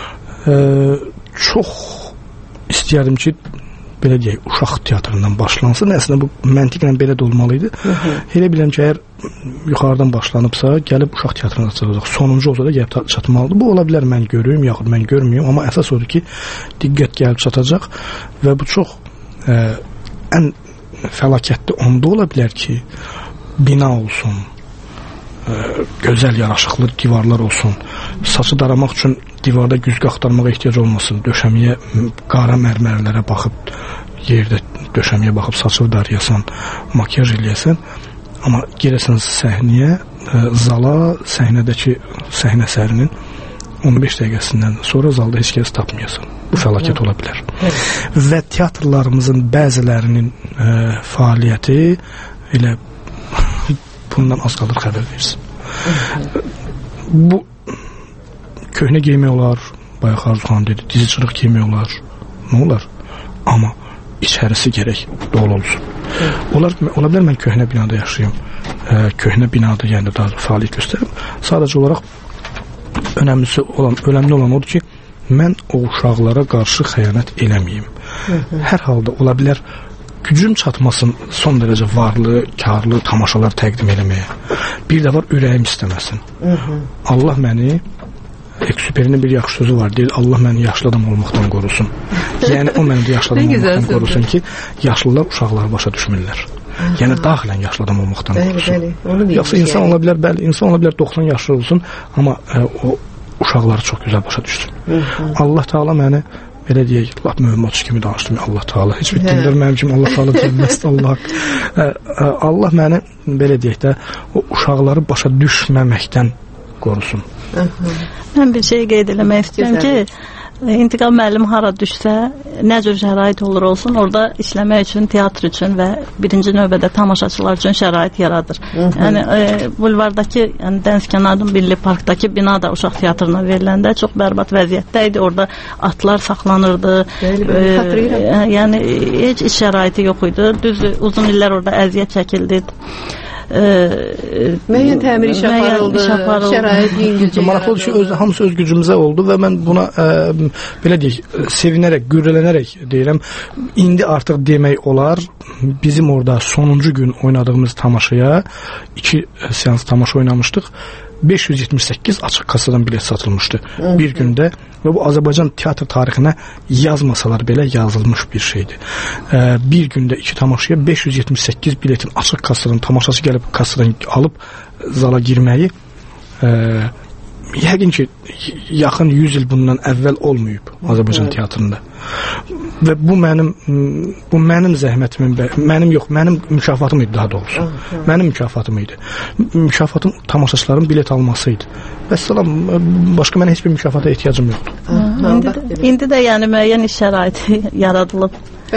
Çox istəyərdim ki, belə deyək, uşaq teatrından başlansın. Əslində bu məntiqlə belə də olmalıydı. Elə biləm ki, əgər yuxarıdan başlanıbsa, gəlib uşaq teatrına açılacaq. Sonuncu olsa da gəlib çatmalıdır. Bu ola bilər mən görüm, yaxud mən görməyim, amma əsas odur ki, diqqət gəlib çatacaq və bu çox ən fəlakətli onda ola bilər ki, bina olsun, gözəl yaraşıqlı divarlar olsun, saçı daramaq üçün divarda güzgü axtarmağa ehtiyac olmasın, döşəməyə, qara mərmərlərə baxıb, yerdə döşəməyə baxıb saçı darayasan, makyaj eləyəsən, amma girəsən səhnəyə, zala, səhnədəki səhnə əsərinin 15 dəqiqəsindən sonra zalda heç kəs tapmayasan. Bu fəlakət ola bilər. Və teatrlarımızın bəzilərinin fəaliyyəti elə bundan az qalır xəbər versin. Bu köhnə geymək olar, bayaq Arzu xanım dedi, dizi çırıq geymək olar, nə olar? Amma içərisi gərək dolu olsun. Ola bilər mən köhnə binada yaşayım, köhnə binada yəni daha fəaliyyət göstərim. Sadəcə olaraq önəmli olan odur ki, mən o uşaqlara qarşı xəyanət eləməyim. Hər halda ola bilər gücüm çatmasın son dərəcə varlı, karlı tamaşalar təqdim eləməyə. Bir də var, ürəyim istəməsin. Allah məni, Eksuperinin bir yaxşı sözü var, deyir, Allah məni yaşlı adam olmaqdan qorusun. Yəni o məni də yaşlı adam olmaqdan qorusun ki, yaşlılar uşaqları başa düşmürlər. Yəni daxilən yaşlı adam olmaqdan qorusun. Yoxsa insan ola bilər, bəli, insan ola bilər 90 yaşlı olsun, amma o uşaqları çox gözəl başa düşsün. Allah Teala məni belə deyək, lap mühümmatçı kimi danışdım, Allah Teala. Heç bitdimdir mənim kimi, Allah Teala cənnəst Allah. Allah məni, belə deyək də, o uşaqları başa düşməməkdən qorusun. Mən bir şey qeyd eləmək istəyirəm ki, İntiqam müəllim hara düşsə, nə cür şərait olur olsun, orada işləmək üçün, teatr üçün və birinci növbədə tamaşaçılar üçün şərait yaradır. Yəni bulvardakı, yəni Dəniz Kənarı Milli Parkdakı bina da uşaq teatrına veriləndə çox bərbad vəziyyətdə idi. Orada atlar saxlanırdı. Yəni heç iş şəraiti yox idi. Düzdür, uzun illər orada əziyyət çəkildi. Müəyyən təmir iş aparıldı, şərait yüngülcə maraqlıdır ki, hamısı öz gücümüzə oldu və mən buna belə deyək, sevinərək, qürrələnərək deyirəm, indi artıq demək olar, bizim orada sonuncu gün oynadığımız tamaşaya 2 seans tamaşa oynamışdıq, 578 açıq kassadan bilet satılmışdı bir gündə və bu Azərbaycan teatr tarixinə yazmasalar belə yazılmış bir şeydir. Bir gündə 2 tamaşaya 578 biletin açıq kassadan tamaşaçı gəlib kassadan alıb zala girməyi yəqin ki, yaxın 100 il bundan əvvəl olmayıb Azərbaycan teatrında. Və bu mənim zəhmətimin, mənim mükafatım idi daha doğrusu. Mənim mükafatım idi. Mükafatım tamaşaçıların bilet alması idi. Vəssalam, başqa mənə heç bir mükafata ehtiyacım yoxdur. İndi də yəni müəyyən iş şəraiti yaradılıb.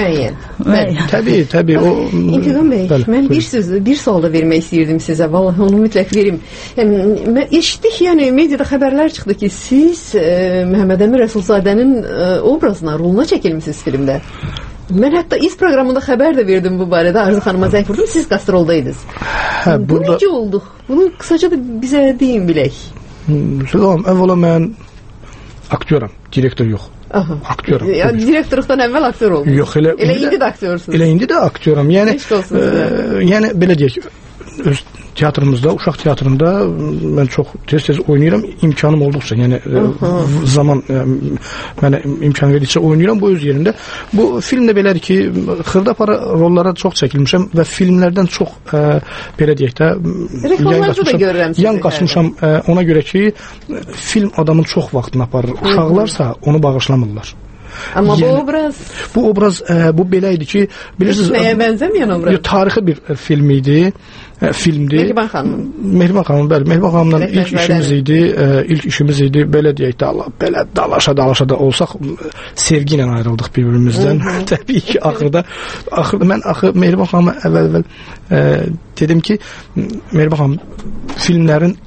Təbii. İntiqam bəy, mən bir sual da vermək istəyirdim sizə. Vallahi onu mütləq verim. Eşitdik, yəni mediada xəbərlər çıxdı ki, siz Məhəmməd Əmin Rəsulzadənin obrazına, roluna çəkilmisiniz filmdə. Mən hətta İz proqramında xəbər də verdim bu barədə. Arzu xanıma zəng vurdum, siz qastroldaydınız. Bu necə oldu? Bunu qısaca da bizə deyin bilək. Salam, əvvəla mən aktyoram, direktor yox. Aktyoram. Direktorluqdan əvvəl aktyor oldunuz. Yox, elə indi də aktyorsunuz. Elə indi də aktyoram. Yəni belə deyək, öz teatrımızda, uşaq teatrında mən çox tez-tez oynayıram, imkanım olduqca, yəni zaman mənə imkan verdikcə oynayıram bu öz yerində. Bu film də belədir ki, xırda para rollara çox çəkilmişəm və filmlərdən çox belə deyək də yan qaçmışam ona görə ki, film adamın çox vaxtını aparır. Uşaqlarsa onu bağışlamırlar. Amma bu obraz... Bu obraz bu belə idi ki, bilirsiniz... Nəyə bənzəməyən obraz? Tarixi bir film idi, filmdir. Mehriban xanım. Mehriban xanım, bəli. Mehriban xanımla ilk işimiz idi. Belə deyək də, belə dalaşa da olsaq, sevgi ilə ayrıldıq bir-birimizdən. Təbii ki, axırda mən Mehriban xanıma əvvəl dedim ki, Mehriban xanım, filmlərin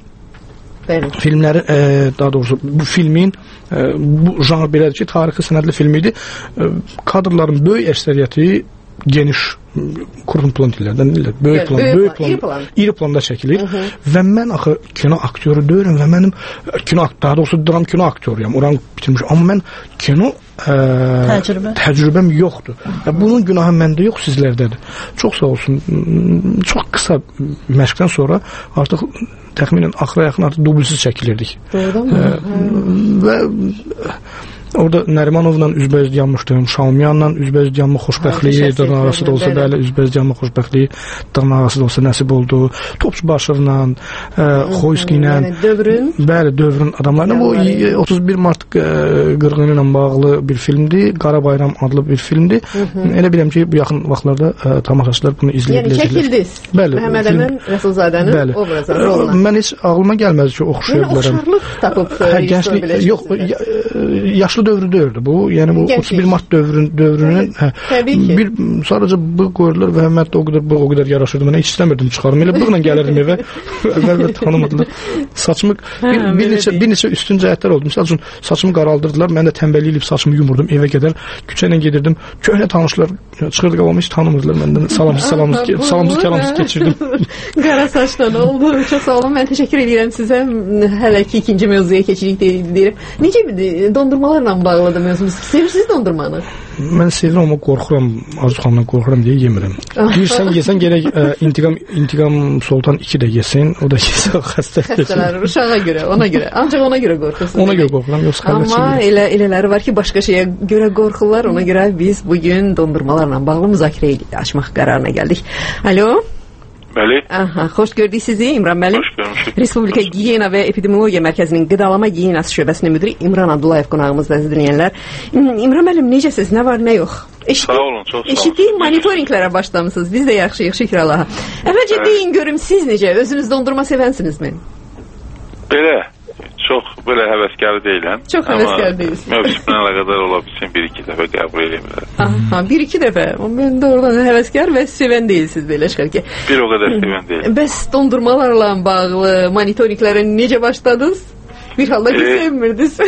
daha doğrusu bu filmin bu janr belədir ki, tarixi sənədli film idi. Kadrların böyük əksəriyyəti geniş kurun plan dillərdən iri planda çəkilir və mən axı kino aktyoru deyirəm və mənim daha doğrusu dram kino aktyoruyam, oranı bitirmişəm, amma mən kino təcrübəm yoxdur. Bunun günahı məndə yox, sizlərdədir. Çox sağ olsun, çox qısa məşqdən sonra artıq təxminən axıra yaxın artıq dublsiz çəkilirdik. Və orada Nərimanovla üzbəüz yanmışdım, Şalmiyanla üzbəüz yanma xoşbəxtliyi dırnaqarası da olsa, bəli, üzbəüz yanma xoşbəxtliyi dırnaqarası da olsa nəsib oldu. Topçu Başırla, Xoyski ilə, bəli, dövrün adamlarına. Bu 31 mart qırğını ilə bağlı bir filmdir, Qara Bayram adlı bir filmdir. Elə biləm ki, bu yaxın vaxtlarda tamaşaçılar bunu izləyə biləcəklər. Yəni çəkildiniz Məhəmməd Əmin Rəsulzadənin obrazı, roluna. Mən heç ağlıma gəlmədi ki, oxşaya bilərəm. Oxşarlıq tapıb yaşlı dövrü deyirdi bu. Yəni bu 31 mart dövrünün sadəcə bığ qoyurlar və həmətdə o qədər yaraşırdı. Mən heç istəmirdim çıxarım. Elə bığla gəlirdim evə. Əvvəldə tanımadılar. Saçımı bir neçə üstün cəhətlər oldu. Məsəl üçün saçımı qaraldırdılar. Mən də tənbəllik edib saçımı yumurdum evə qədər. Küçə ilə gedirdim. Köhnə tanışlar çıxırdı qabağıma, heç tanımırdılar məndən. Salamsız kəlamsız keçirdim. Qara saçdan oldu. Çox sağ olun. Mən təşəkkür edirəm sizə. Hələ ki ikinci mövzuya keçirik deyirəm. Necə dondurmalarla bağlıdır mövzumuz. Sevirsiniz dondurmanı? Mən sevirəm, amma qorxuram. Arzu xanımdan qorxuram deyə yemirəm. Deyirsən, yesən gərək İntiqam Sultan 2 də yesin. O da yesə xəstələr. Uşağa görə, ona görə. Ancaq ona görə qorxursunuz. Ona görə qorxuram, yoxsa xəlvətçi. Amma elələri var ki, başqa şeyə görə qorxurlar. Ona görə biz bugün dondurmalarla bağlı müzakirə açmaq qərarına gəldik. Alo? Bəli. Xoş gördük sizi İmran müəllim. Xoş görmüşük. Respublika Gigiyena və Epidemiologiya Mərkəzinin Qidalama Gigiyenası şöbəsinin müdiri İmran Abdullayev qonağımızda dinləyənlər. İmran müəllim, necəsiz? Nə var, nə yox? Sağ olun, çox sağ olun. Eşitdik, monitoringlərə başlamışsınız. Biz də yaxşıyıq, şükür Allaha. Əvvəlcə deyin görüm, siz necə? Özünüz dondurma sevənsinizmi? Belə. Çox belə həvəskar deyiləm. Çox həvəskar deyilsiniz. Mövsümlə əlaqədar ola bilsin, bir-iki dəfə qəbul edəmirəm. Bir-iki dəfə. Mən də oradan həvəskar və sevən deyilsiniz belə çıxar ki. Bir o qədər sevən deyiləm. Bəs dondurmalarla bağlı monitoringlərə necə başladınız? Bir halda ki, sevmirdiniz.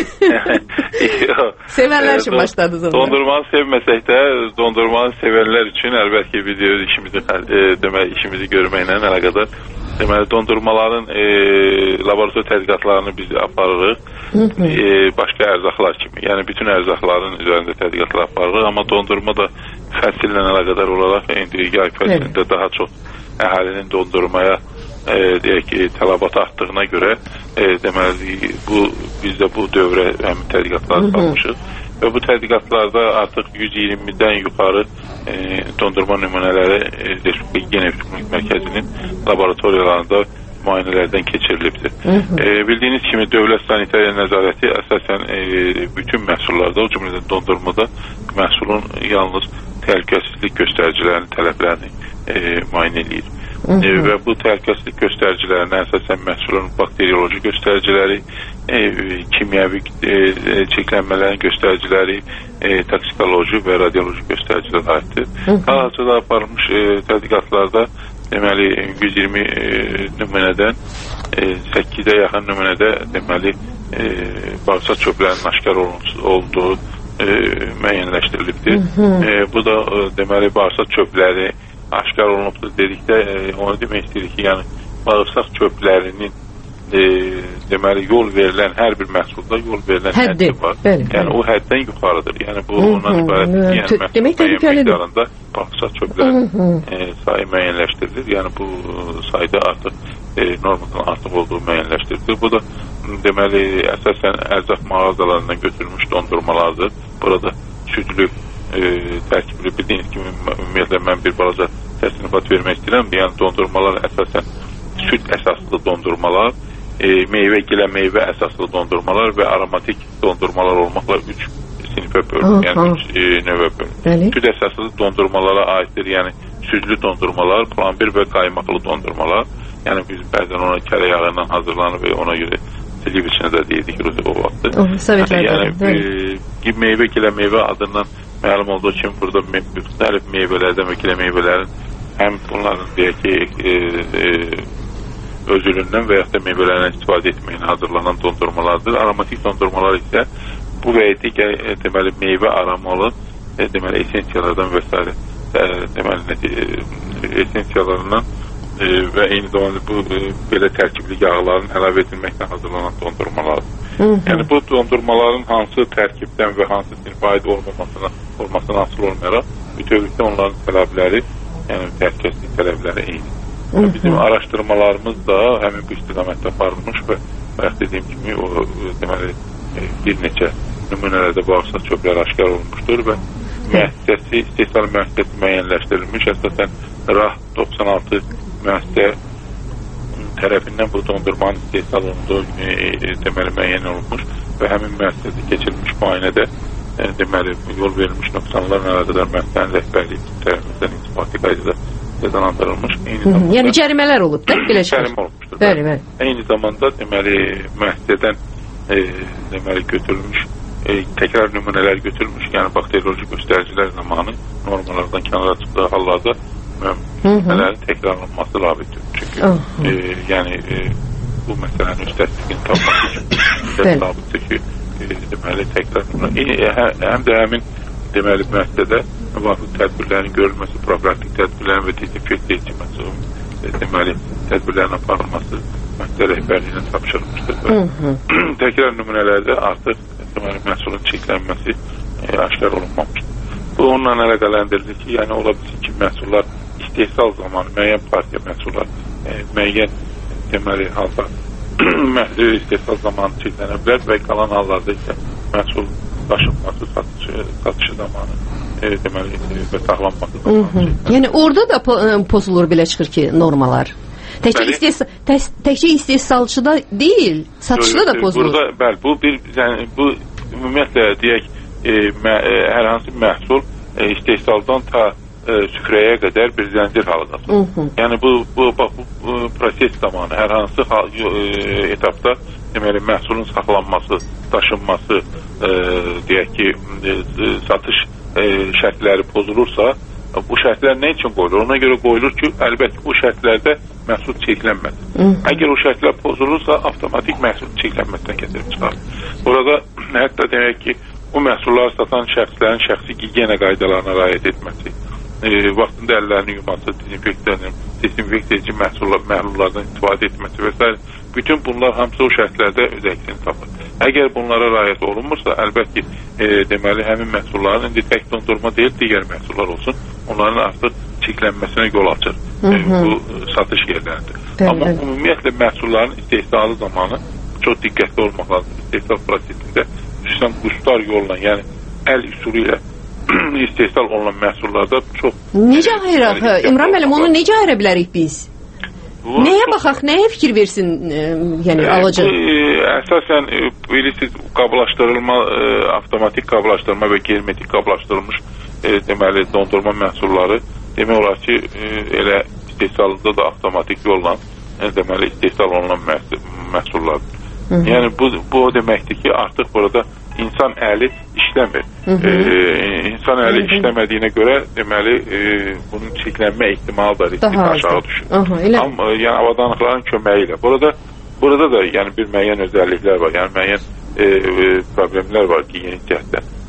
Sevənlər üçün başladınız onlar. Dondurmanı sevməsək də, dondurmanı sevənlər üçün əlbəttə ki, biz işimizi görməklə əlaqədar. Deməli, dondurmaların laborator tədqiqatlarını biz aparırıq. Başqa ərzaqlar kimi. Yəni, bütün ərzaqların üzərində tədqiqatlar aparırıq. Amma dondurma da fəsillə əlaqədar olaraq yay fəsilində daha çox əhalinin dondurmaya deyək ki, tələbat artdığına görə deməli, biz də bu dövrə həmin tədqiqatları aparmışıq. Və bu tədqiqatlarda artıq 120-dən yuxarı dondurma nümunələri Gen Mərkəzinin laboratoriyalarında müayinələrdən keçirilibdir. Bildiyiniz kimi Dövlət Sanitariya Nəzarəti əsasən bütün məhsullarda, o cümlədən dondurmada məhsulun yalnız təhlükəsizlik göstəricilərinin tələblərini müayinə edir. Və bu təhlükəsizlik göstəricilərinə əsasən məhsulun bakterioloji göstəriciləri, kimyəvi çirklənmələrin göstəriciləri, toksikoloji və radioloji göstəricilər aiddir. Hal-hazırda aparılmış tədqiqatlarda deməli 120 nümunədən 8-ə yaxın nümunədə deməli bağırsaq çöplərinin aşkar olduğu müəyyənləşdirilibdir. Bu da deməli bağırsaq çöpləri aşkar olunubdur dedikdə onu demək istəyirik ki, yəni bağırsaq çöplərinin deməli yol verilən hər bir məhsulda yol verilən həddi var. Yəni o həddən yuxarıdır. Yəni bu ondan ibarətdir. Yəni müəyyən miqdarında bağırsaq çöplərinin sayı müəyyənləşdirilir. Yəni bu sayda artıq normadan artıq olduğu müəyyənləşdirilir. Bu da deməli əsasən ərzaq mağazalarından götürülmüş dondurmalardır. Burada südlü tərkibli bildiyiniz kimi ümumiyyətlə mən bir balaca təsnifat vermək istəyirəm. Yəni dondurmalar əsasən süd əsaslı dondurmalar, gilə meyvə əsaslı dondurmalar və aromatik dondurmalar olmaqla 3 sinifə bölünür, yəni 3 növə bölünür. Süd əsaslı dondurmalara aiddir, yəni südlü dondurmalar, plambir və qaymaqlı dondurmalar. Yəni biz bəzən ona kərə yağı ilə hazırlanır və ona görə siliv içində də deyirik o vaxtdır. Yəni meyvə gilə meyvə adından məlum olduğu kimi burada müxtəlif meyvələrdən və gilə meyvələrin həm bunların deyək ki özülündən və yaxud da meyvələrindən istifadə etməyin hazırlanan dondurmalardır. Aromatik dondurmalar isə bu və digər deməli meyvə aromalı deməli esensiyalardan və s. deməli esensiyalarından və eyni zamanda bu belə tərkibli yağların əlavə edilməklə hazırlanan dondurmalardır. Yəni bu dondurmaların hansı tərkibdən və hansı sinifə aid olmasına asılı olmayaraq bütövlükdə onların tələbləri, yəni təhlükəsizlik tələbləri eynidir. Bizim araşdırmalarımız da həmin bu istiqamətdə aparılmış və bayaq dediyim kimi o deməli bir neçə nümunələrdə bağırsaq çöpləri aşkar olunmuşdur və müəssisəsi, istehsal müəssisəsi müəyyənləşdirilmiş. Əsasən RAH 96 müəssisə tərəfindən bu dondurmanın istehsal olunduğu deməli müəyyən olunmuş və həmin müəssisədə keçirilmiş müayinədə deməli yol verilmiş nöqsanlarla əlaqədar müəssisənin rəhbərliyi tərəfindən inzibati qaydada cəzalandırılmış. Yəni cərimələr olub da belə şey. Cərimə olmuşdur. Eyni zamanda deməli müəssisədən deməli götürülmüş təkrar nümunələr götürülmüş, yəni bakterioloji göstəricilər zamanı normalardan kənara çıxdığı hallarda nümunələrin təkrarlanması labiddir. Çünki yəni bu məsələnin öz təsdiqini tapmaq üçün labiddir ki, deməli təkrar həm də həmin deməli müəssisədə müvafiq tədbirlərin görülməsi, profilaktik tədbirlərin və dezinfeksiya etməsi, deməli tədbirlərin aparılması müəssisə rəhbərliyinə tapşırılmışdır. Təkrar nümunələrdə artıq deməli məhsulun çirklənməsi aşkar olunmamışdır. Bu onunla əlaqələndirilir ki, yəni ola bilsin ki, məhsullar istehsal zamanı müəyyən partiya məhsullar müəyyən deməli halda istehsal zamanı çirklənə bilər və qalan hallarda isə məhsul daşınması, satışı zamanı deməli və saxlanması zamanı. Yəni orada da pozulur belə çıxır ki, normalar. Təkcə istehsalçıda deyil, satışda da pozulur. Burada bəli, bu ümumiyyətlə deyək hər hansı məhsul istehsaldan ta süfrəyə qədər bir zəncir halıdır. Yəni bu proses zamanı hər hansı etapda deməli məhsulun saxlanması, daşınması, deyək ki, satış şərtləri pozulursa, bu şərtlər nə üçün qoyulur? Ona görə qoyulur ki, əlbəttə bu şərtlərdə məhsul çirklənməsin. Əgər o şərtlər pozulursa, avtomatik məhsul çirklənməsindən gətirib çıxarır. Burada hətta demək ki, bu məhsulları satan şəxslərin şəxsi gigiyena qaydalarına riayət etməsi, vaxtında əllərini yuması, dezinfeksiya edici məhlullardan istifadə etməsi və s. Bütün bunlar hamısı o şərtlərdə öz əksini tapır. Əgər bunlara riayət olunmursa, əlbəttə deməli həmin məhsulların indi tək dondurma deyil, digər məhsullar olsun, onların artıq çirklənməsinə yol açır bu satış yerləridir. Amma ümumiyyətlə məhsulların istehsalı zamanı çox diqqətli olmaq lazım. İstehsal prosesində xüsusən qustar yolla, yəni əl üsulu ilə istehsal olunan məhsullarda çox... Necə ayıraq? İmran müəllim, onu necə ayıra bilərik biz? Nəyə baxaq, nəyə fikir versin yəni alıcı? Əsasən bilirsiniz, qablaşdırılma, avtomatik qablaşdırma və qeyri-hermetik qablaşdırılmış deməli dondurma məhsulları demək olar ki, elə istehsalında da avtomatik yolla deməli istehsal olunan məhsullardır. Yəni bu o deməkdir ki, artıq burada insan əli işləmir. İnsan əli işləmədiyinə görə deməli bunun çirklənmə ehtimalı da riski aşağı düşür. Amma yəni avadanlıqların köməyi ilə. Burada da yəni bir müəyyən özəlliklər var. Yəni müəyyən problemlər var gigiyenik cəhətdən.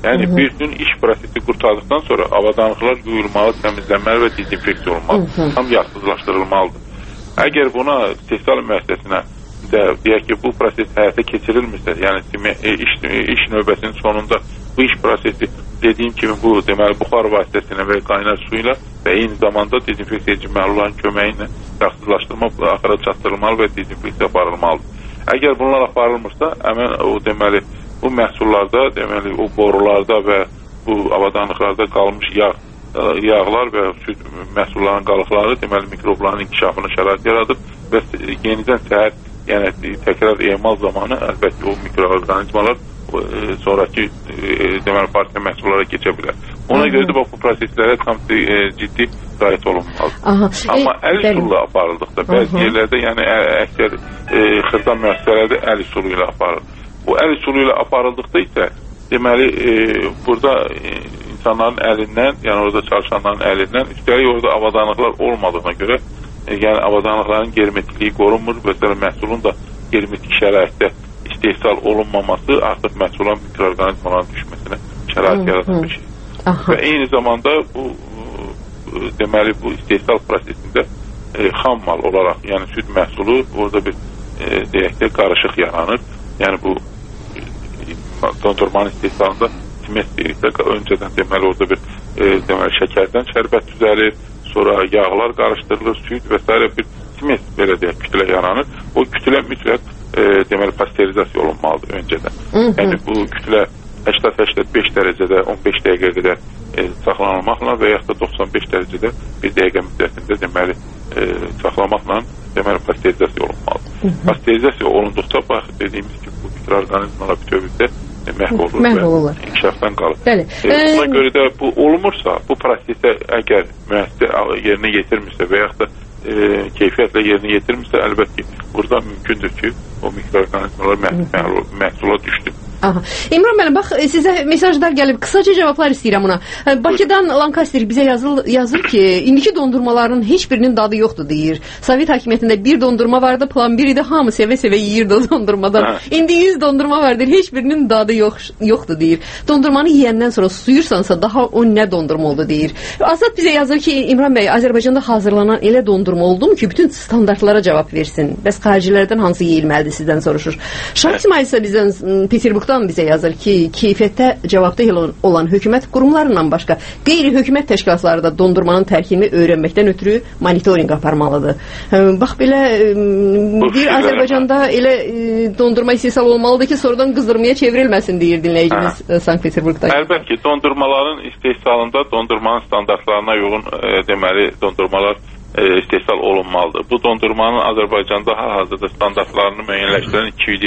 Yəni bir gün iş prosesi qurtardıqdan sonra avadanlıqlar yuyulmalı, təmizlənməli və dezinfeksiya olunmalı. Tam yaxsızlaşdırılmalıdır. Əgər buna istehsal müəssisəsinə deyək ki, bu proses həyata keçirilmirsə, yəni iş növbəsinin sonunda bu iş prosesi dediyim kimi bu deməli buxar vasitəsilə və qaynar su ilə və eyni zamanda dezinfeksiya edici məhlulların köməyi ilə yaxsızlaşdırma axıra çatdırılmalı və dezinfeksiya aparılmalıdır. Əgər bunlar aparılmırsa, həmin o deməli bu məhsullarda, deməli o borularda və bu avadanlıqlarda qalmış yağlar və süd məhsullarının qalıqları deməli mikrobların inkişafına şərait yaradır və yenidən səhər, yəni təkrar emal zamanı əlbəttə o mikroorqanizmalar sonraki deməli partiya məhsullara keçə bilər. Ona görə də bu proseslərə tam ciddi riayət olunmalıdır. Amma əl üsulu aparıldıqda, bəzi yerlərdə yəni əksər xırda müəssisələrdə əl üsulu ilə aparılır. Bu əl üsulu ilə aparıldıqda isə deməli burada insanların əlindən, yəni orada çalışanların əlindən, üstəlik orada avadanlıqlar olmadığına görə, yəni avadanlıqların germetikliyi qorunmur və məhsulun da germetik şəraitdə istehsal olunmaması artıq məhsulun mikroorqanizmaların düşməsinə şərait yaratan bir şey. Və eyni zamanda bu deməli bu istehsal prosesində xam mal olaraq, yəni süd məhsulu orada bir deyək də qarışıq yaranır. Yəni bu dondurmanın istehsalında öncədən deməli orada bir deməli şəkərdən şərbət düzəlir, sonra yağlar qarışdırılır, süd və s. bir simet belə deyək kütlə yaranır. O kütlə mütləq deməli pasteurizasiya olunmalıdır öncədən. Yəni bu kütlə 80-85 dərəcədə 15 dəqiqə qədər saxlanılmaqla və yaxud da 95 dərəcədə bir dəqiqə müddətində deməli saxlamaqla deməli pasteurizasiya olunmalıdır. Pasteurizasiya olunduqda bax dediyimiz kimi bu mikroorqanizmalar bütövlükdə məhv olur və inkişafdan qalır. Buna görə də bu olmursa, bu prosesə əgər müəssisə yerinə yetirmirsə və yaxud da keyfiyyətlə yerinə yetirmirsə, əlbəttə ki, burada mümkündür ki, o mikroorqanizmalar məhsula düşdü. İmran müəllim, bax sizə mesajlar gəlib, qısaca cavablar istəyirəm buna. Bakıdan Lankaster bizə yazır ki, indiki dondurmaların heç birinin dadı yoxdur deyir. Sovet hakimiyyətində bir dondurma vardı, plan 1 idi, hamı sevə-sevə yeyirdi o dondurmadan. İndi 100 dondurma vardır, heç birinin dadı yoxdur deyir. Dondurmanı yeyəndən sonra suyursansa daha o nə dondurma oldu deyir. Azad bizə yazır ki, İmran bəy, Azərbaycanda hazırlanan elə dondurma oldu mu ki, bütün standartlara cavab versin. Bəs xaricilərdən hansı yeyilməlidir sizdən soruşur. Şah İsmail isə bizdən Peterburqdan bizə yazır ki, keyfiyyətdə cavabdeh olan hökumət qurumlarından başqa qeyri-hökumət təşkilatları da dondurmanın tərkibini öyrənməkdən ötürü monitorinq aparmalıdır. Bax belə bir Azərbaycanda elə dondurma istehsal olmalıdır ki, sonradan qızdırmaya çevrilməsin deyir dinləyicimiz Sankt-Peterburqdan. Əlbəttə ki, dondurmaların istehsalında dondurmanın standartlarına uyğun deməli dondurmalar istehsal olunmalıdır. Bu dondurmanın Azərbaycanda hal-hazırda standartlarını müəyyənləşdirən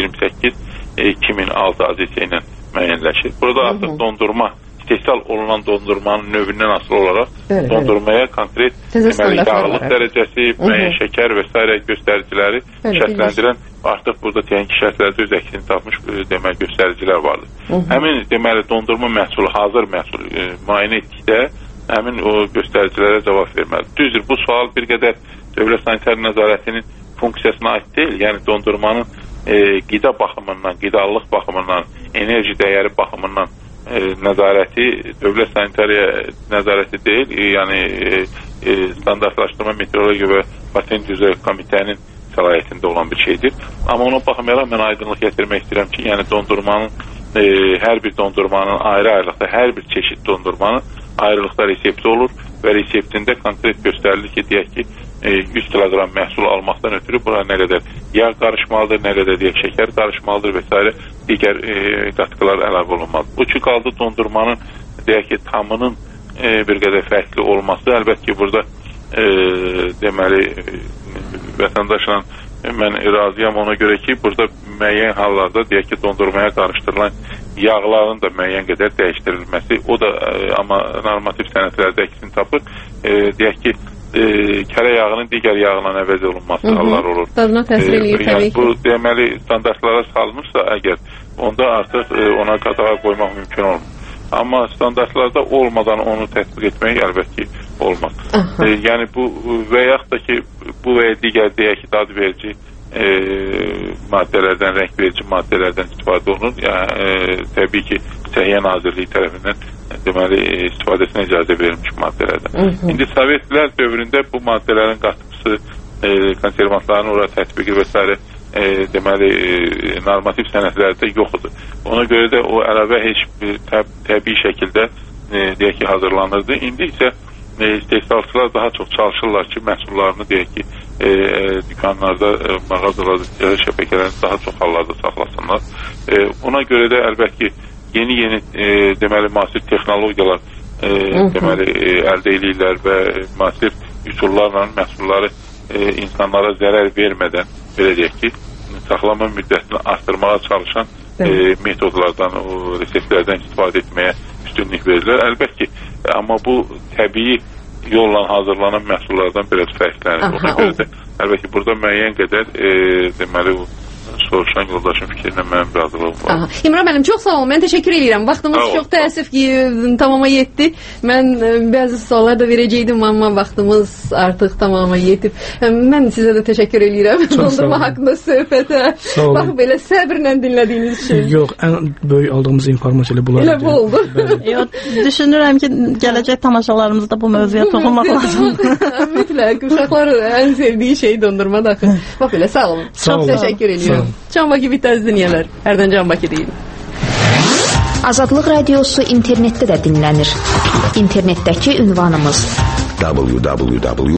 2006 AZC ilə müəyyənləşir. Burada artıq dondurma, istehsal olunan dondurmanın növündən asılı olaraq dondurmaya konkret yağlıq dərəcəsi, müəyyən şəkər və s. göstəriciləri şərtləndirən artıq burada texniki şərtlərdə öz əksini tapmış deməli göstəricilər vardır. Həmin deməli dondurma məhsulu, hazır məhsul müayinə etdikdə həmin o göstəricilərə cavab verməlidir. Düzdür, bu sual bir qədər dövlət sanitar nəzarətinin funksiyasına aid deyil. Yəni dondurmanın qida baxımından, qidalıq baxımından, enerji dəyəri baxımından nəzarəti dövlət sanitariya nəzarəti deyil, yəni standartlaşdırma meteorologiya və patent üzrə komitənin səlahiyyətində olan bir şeydir. Amma ona baxmayaraq mən aydınlıq gətirmək istəyirəm ki, yəni dondurmanın hər bir dondurmanın ayrı-ayrılıqda, hər bir çeşid dondurmanın ayrılıqda resepti olur və reseptində konkret göstərilir ki, deyək ki, 100 kiloqram məhsul almaqdan ötürü bura nə qədər yağ qarışmalıdır, nə qədər deyək şəkər qarışmalıdır və s. digər qatqılar əlavə olunmalıdır. Bu ki, qaldı dondurmanın deyək ki, tamının bir qədər fərqli olması. Əlbəttə ki, burada deməli vətəndaşla mən razıyam ona görə ki, burada müəyyən hallarda deyək ki, dondurmaya qarışdırılan yağların da müəyyən qədər dəyişdirilməsi, o da amma normativ sənədlərdə əksini tapır. Deyək ki, kərə yağının digər yağla əvəz olunması hallar olur. Dadına təsir eləyir təbii ki. Bu deməli standartlara salınırsa əgər, onda artıq ona qadağa qoymaq mümkün olmur. Amma standartlarda olmadan onu tətbiq etmək əlbəttə ki, olmaz. Yəni bu və yaxud da ki, bu və digər deyək ki, dad verici maddələrdən, rəng verici maddələrdən istifadə olunur. Yəni təbii ki, Səhiyyə Nazirliyi tərəfindən deməli istifadəsinə icazə verilmiş maddələrdir. İndi Sovetlər dövründə bu maddələrin qatıqısı, konservantların ora tətbiqi və s. Deməli normativ sənədlərdə yoxdur. Ona görə də o əlavə heç təbii şəkildə deyək ki, hazırlanırdı. İndi isə istehsalçılar daha çox çalışırlar ki, məhsullarını deyək ki, dükanlarda, mağazalarda, şəbəkələrini daha çox hallarda saxlasınlar. Ona görə də əlbəttə ki, yeni deməli müasir texnologiyalar deməli əldə edirlər və müasir üsullarla məhsulları insanlara zərər vermədən, belə deyək ki, saxlama müddətini artırmağa çalışan metodlardan, o reseptlərdən istifadə etməyə üstünlük verirlər. Əlbəttə ki, amma bu təbii yolla hazırlanan məhsullardan biraz fərqlənir. Ona görə də əlbəttə ki, burada müəyyən qədər deməli soruşan yoldaşın fikrinlə mənim razılığım var. İmran müəllim, çox sağ olun. Mən təşəkkür edirəm. Vaxtımız çox təəssüf ki, tamama yetdi. Mən bəzi suallar da verəcəydim, amma vaxtımız artıq tamama yetib. Mən sizə də təşəkkür edirəm. Dondurma haqqında söhbətə. Bax, belə səbrlə dinlədiyiniz üçün. Yox, ən böyük aldığımız informasiya elə bunlar. Elə bu oldu. Yox, düşünürəm ki, gələcək tamaşalarımızda bu mövzuya toxunmaq lazımdır. Mütləq, uşaqlar ən sevdiyi şey dondurmadır. Bax, belə sağ olun. Çox təşəkkür edirəm. Can Bakı bitəz dinləyənlər. Hərdən Can Bakı deyil. Azadlıq Radiosu internetdə də dinlənir. İnternetdəki ünvanımız www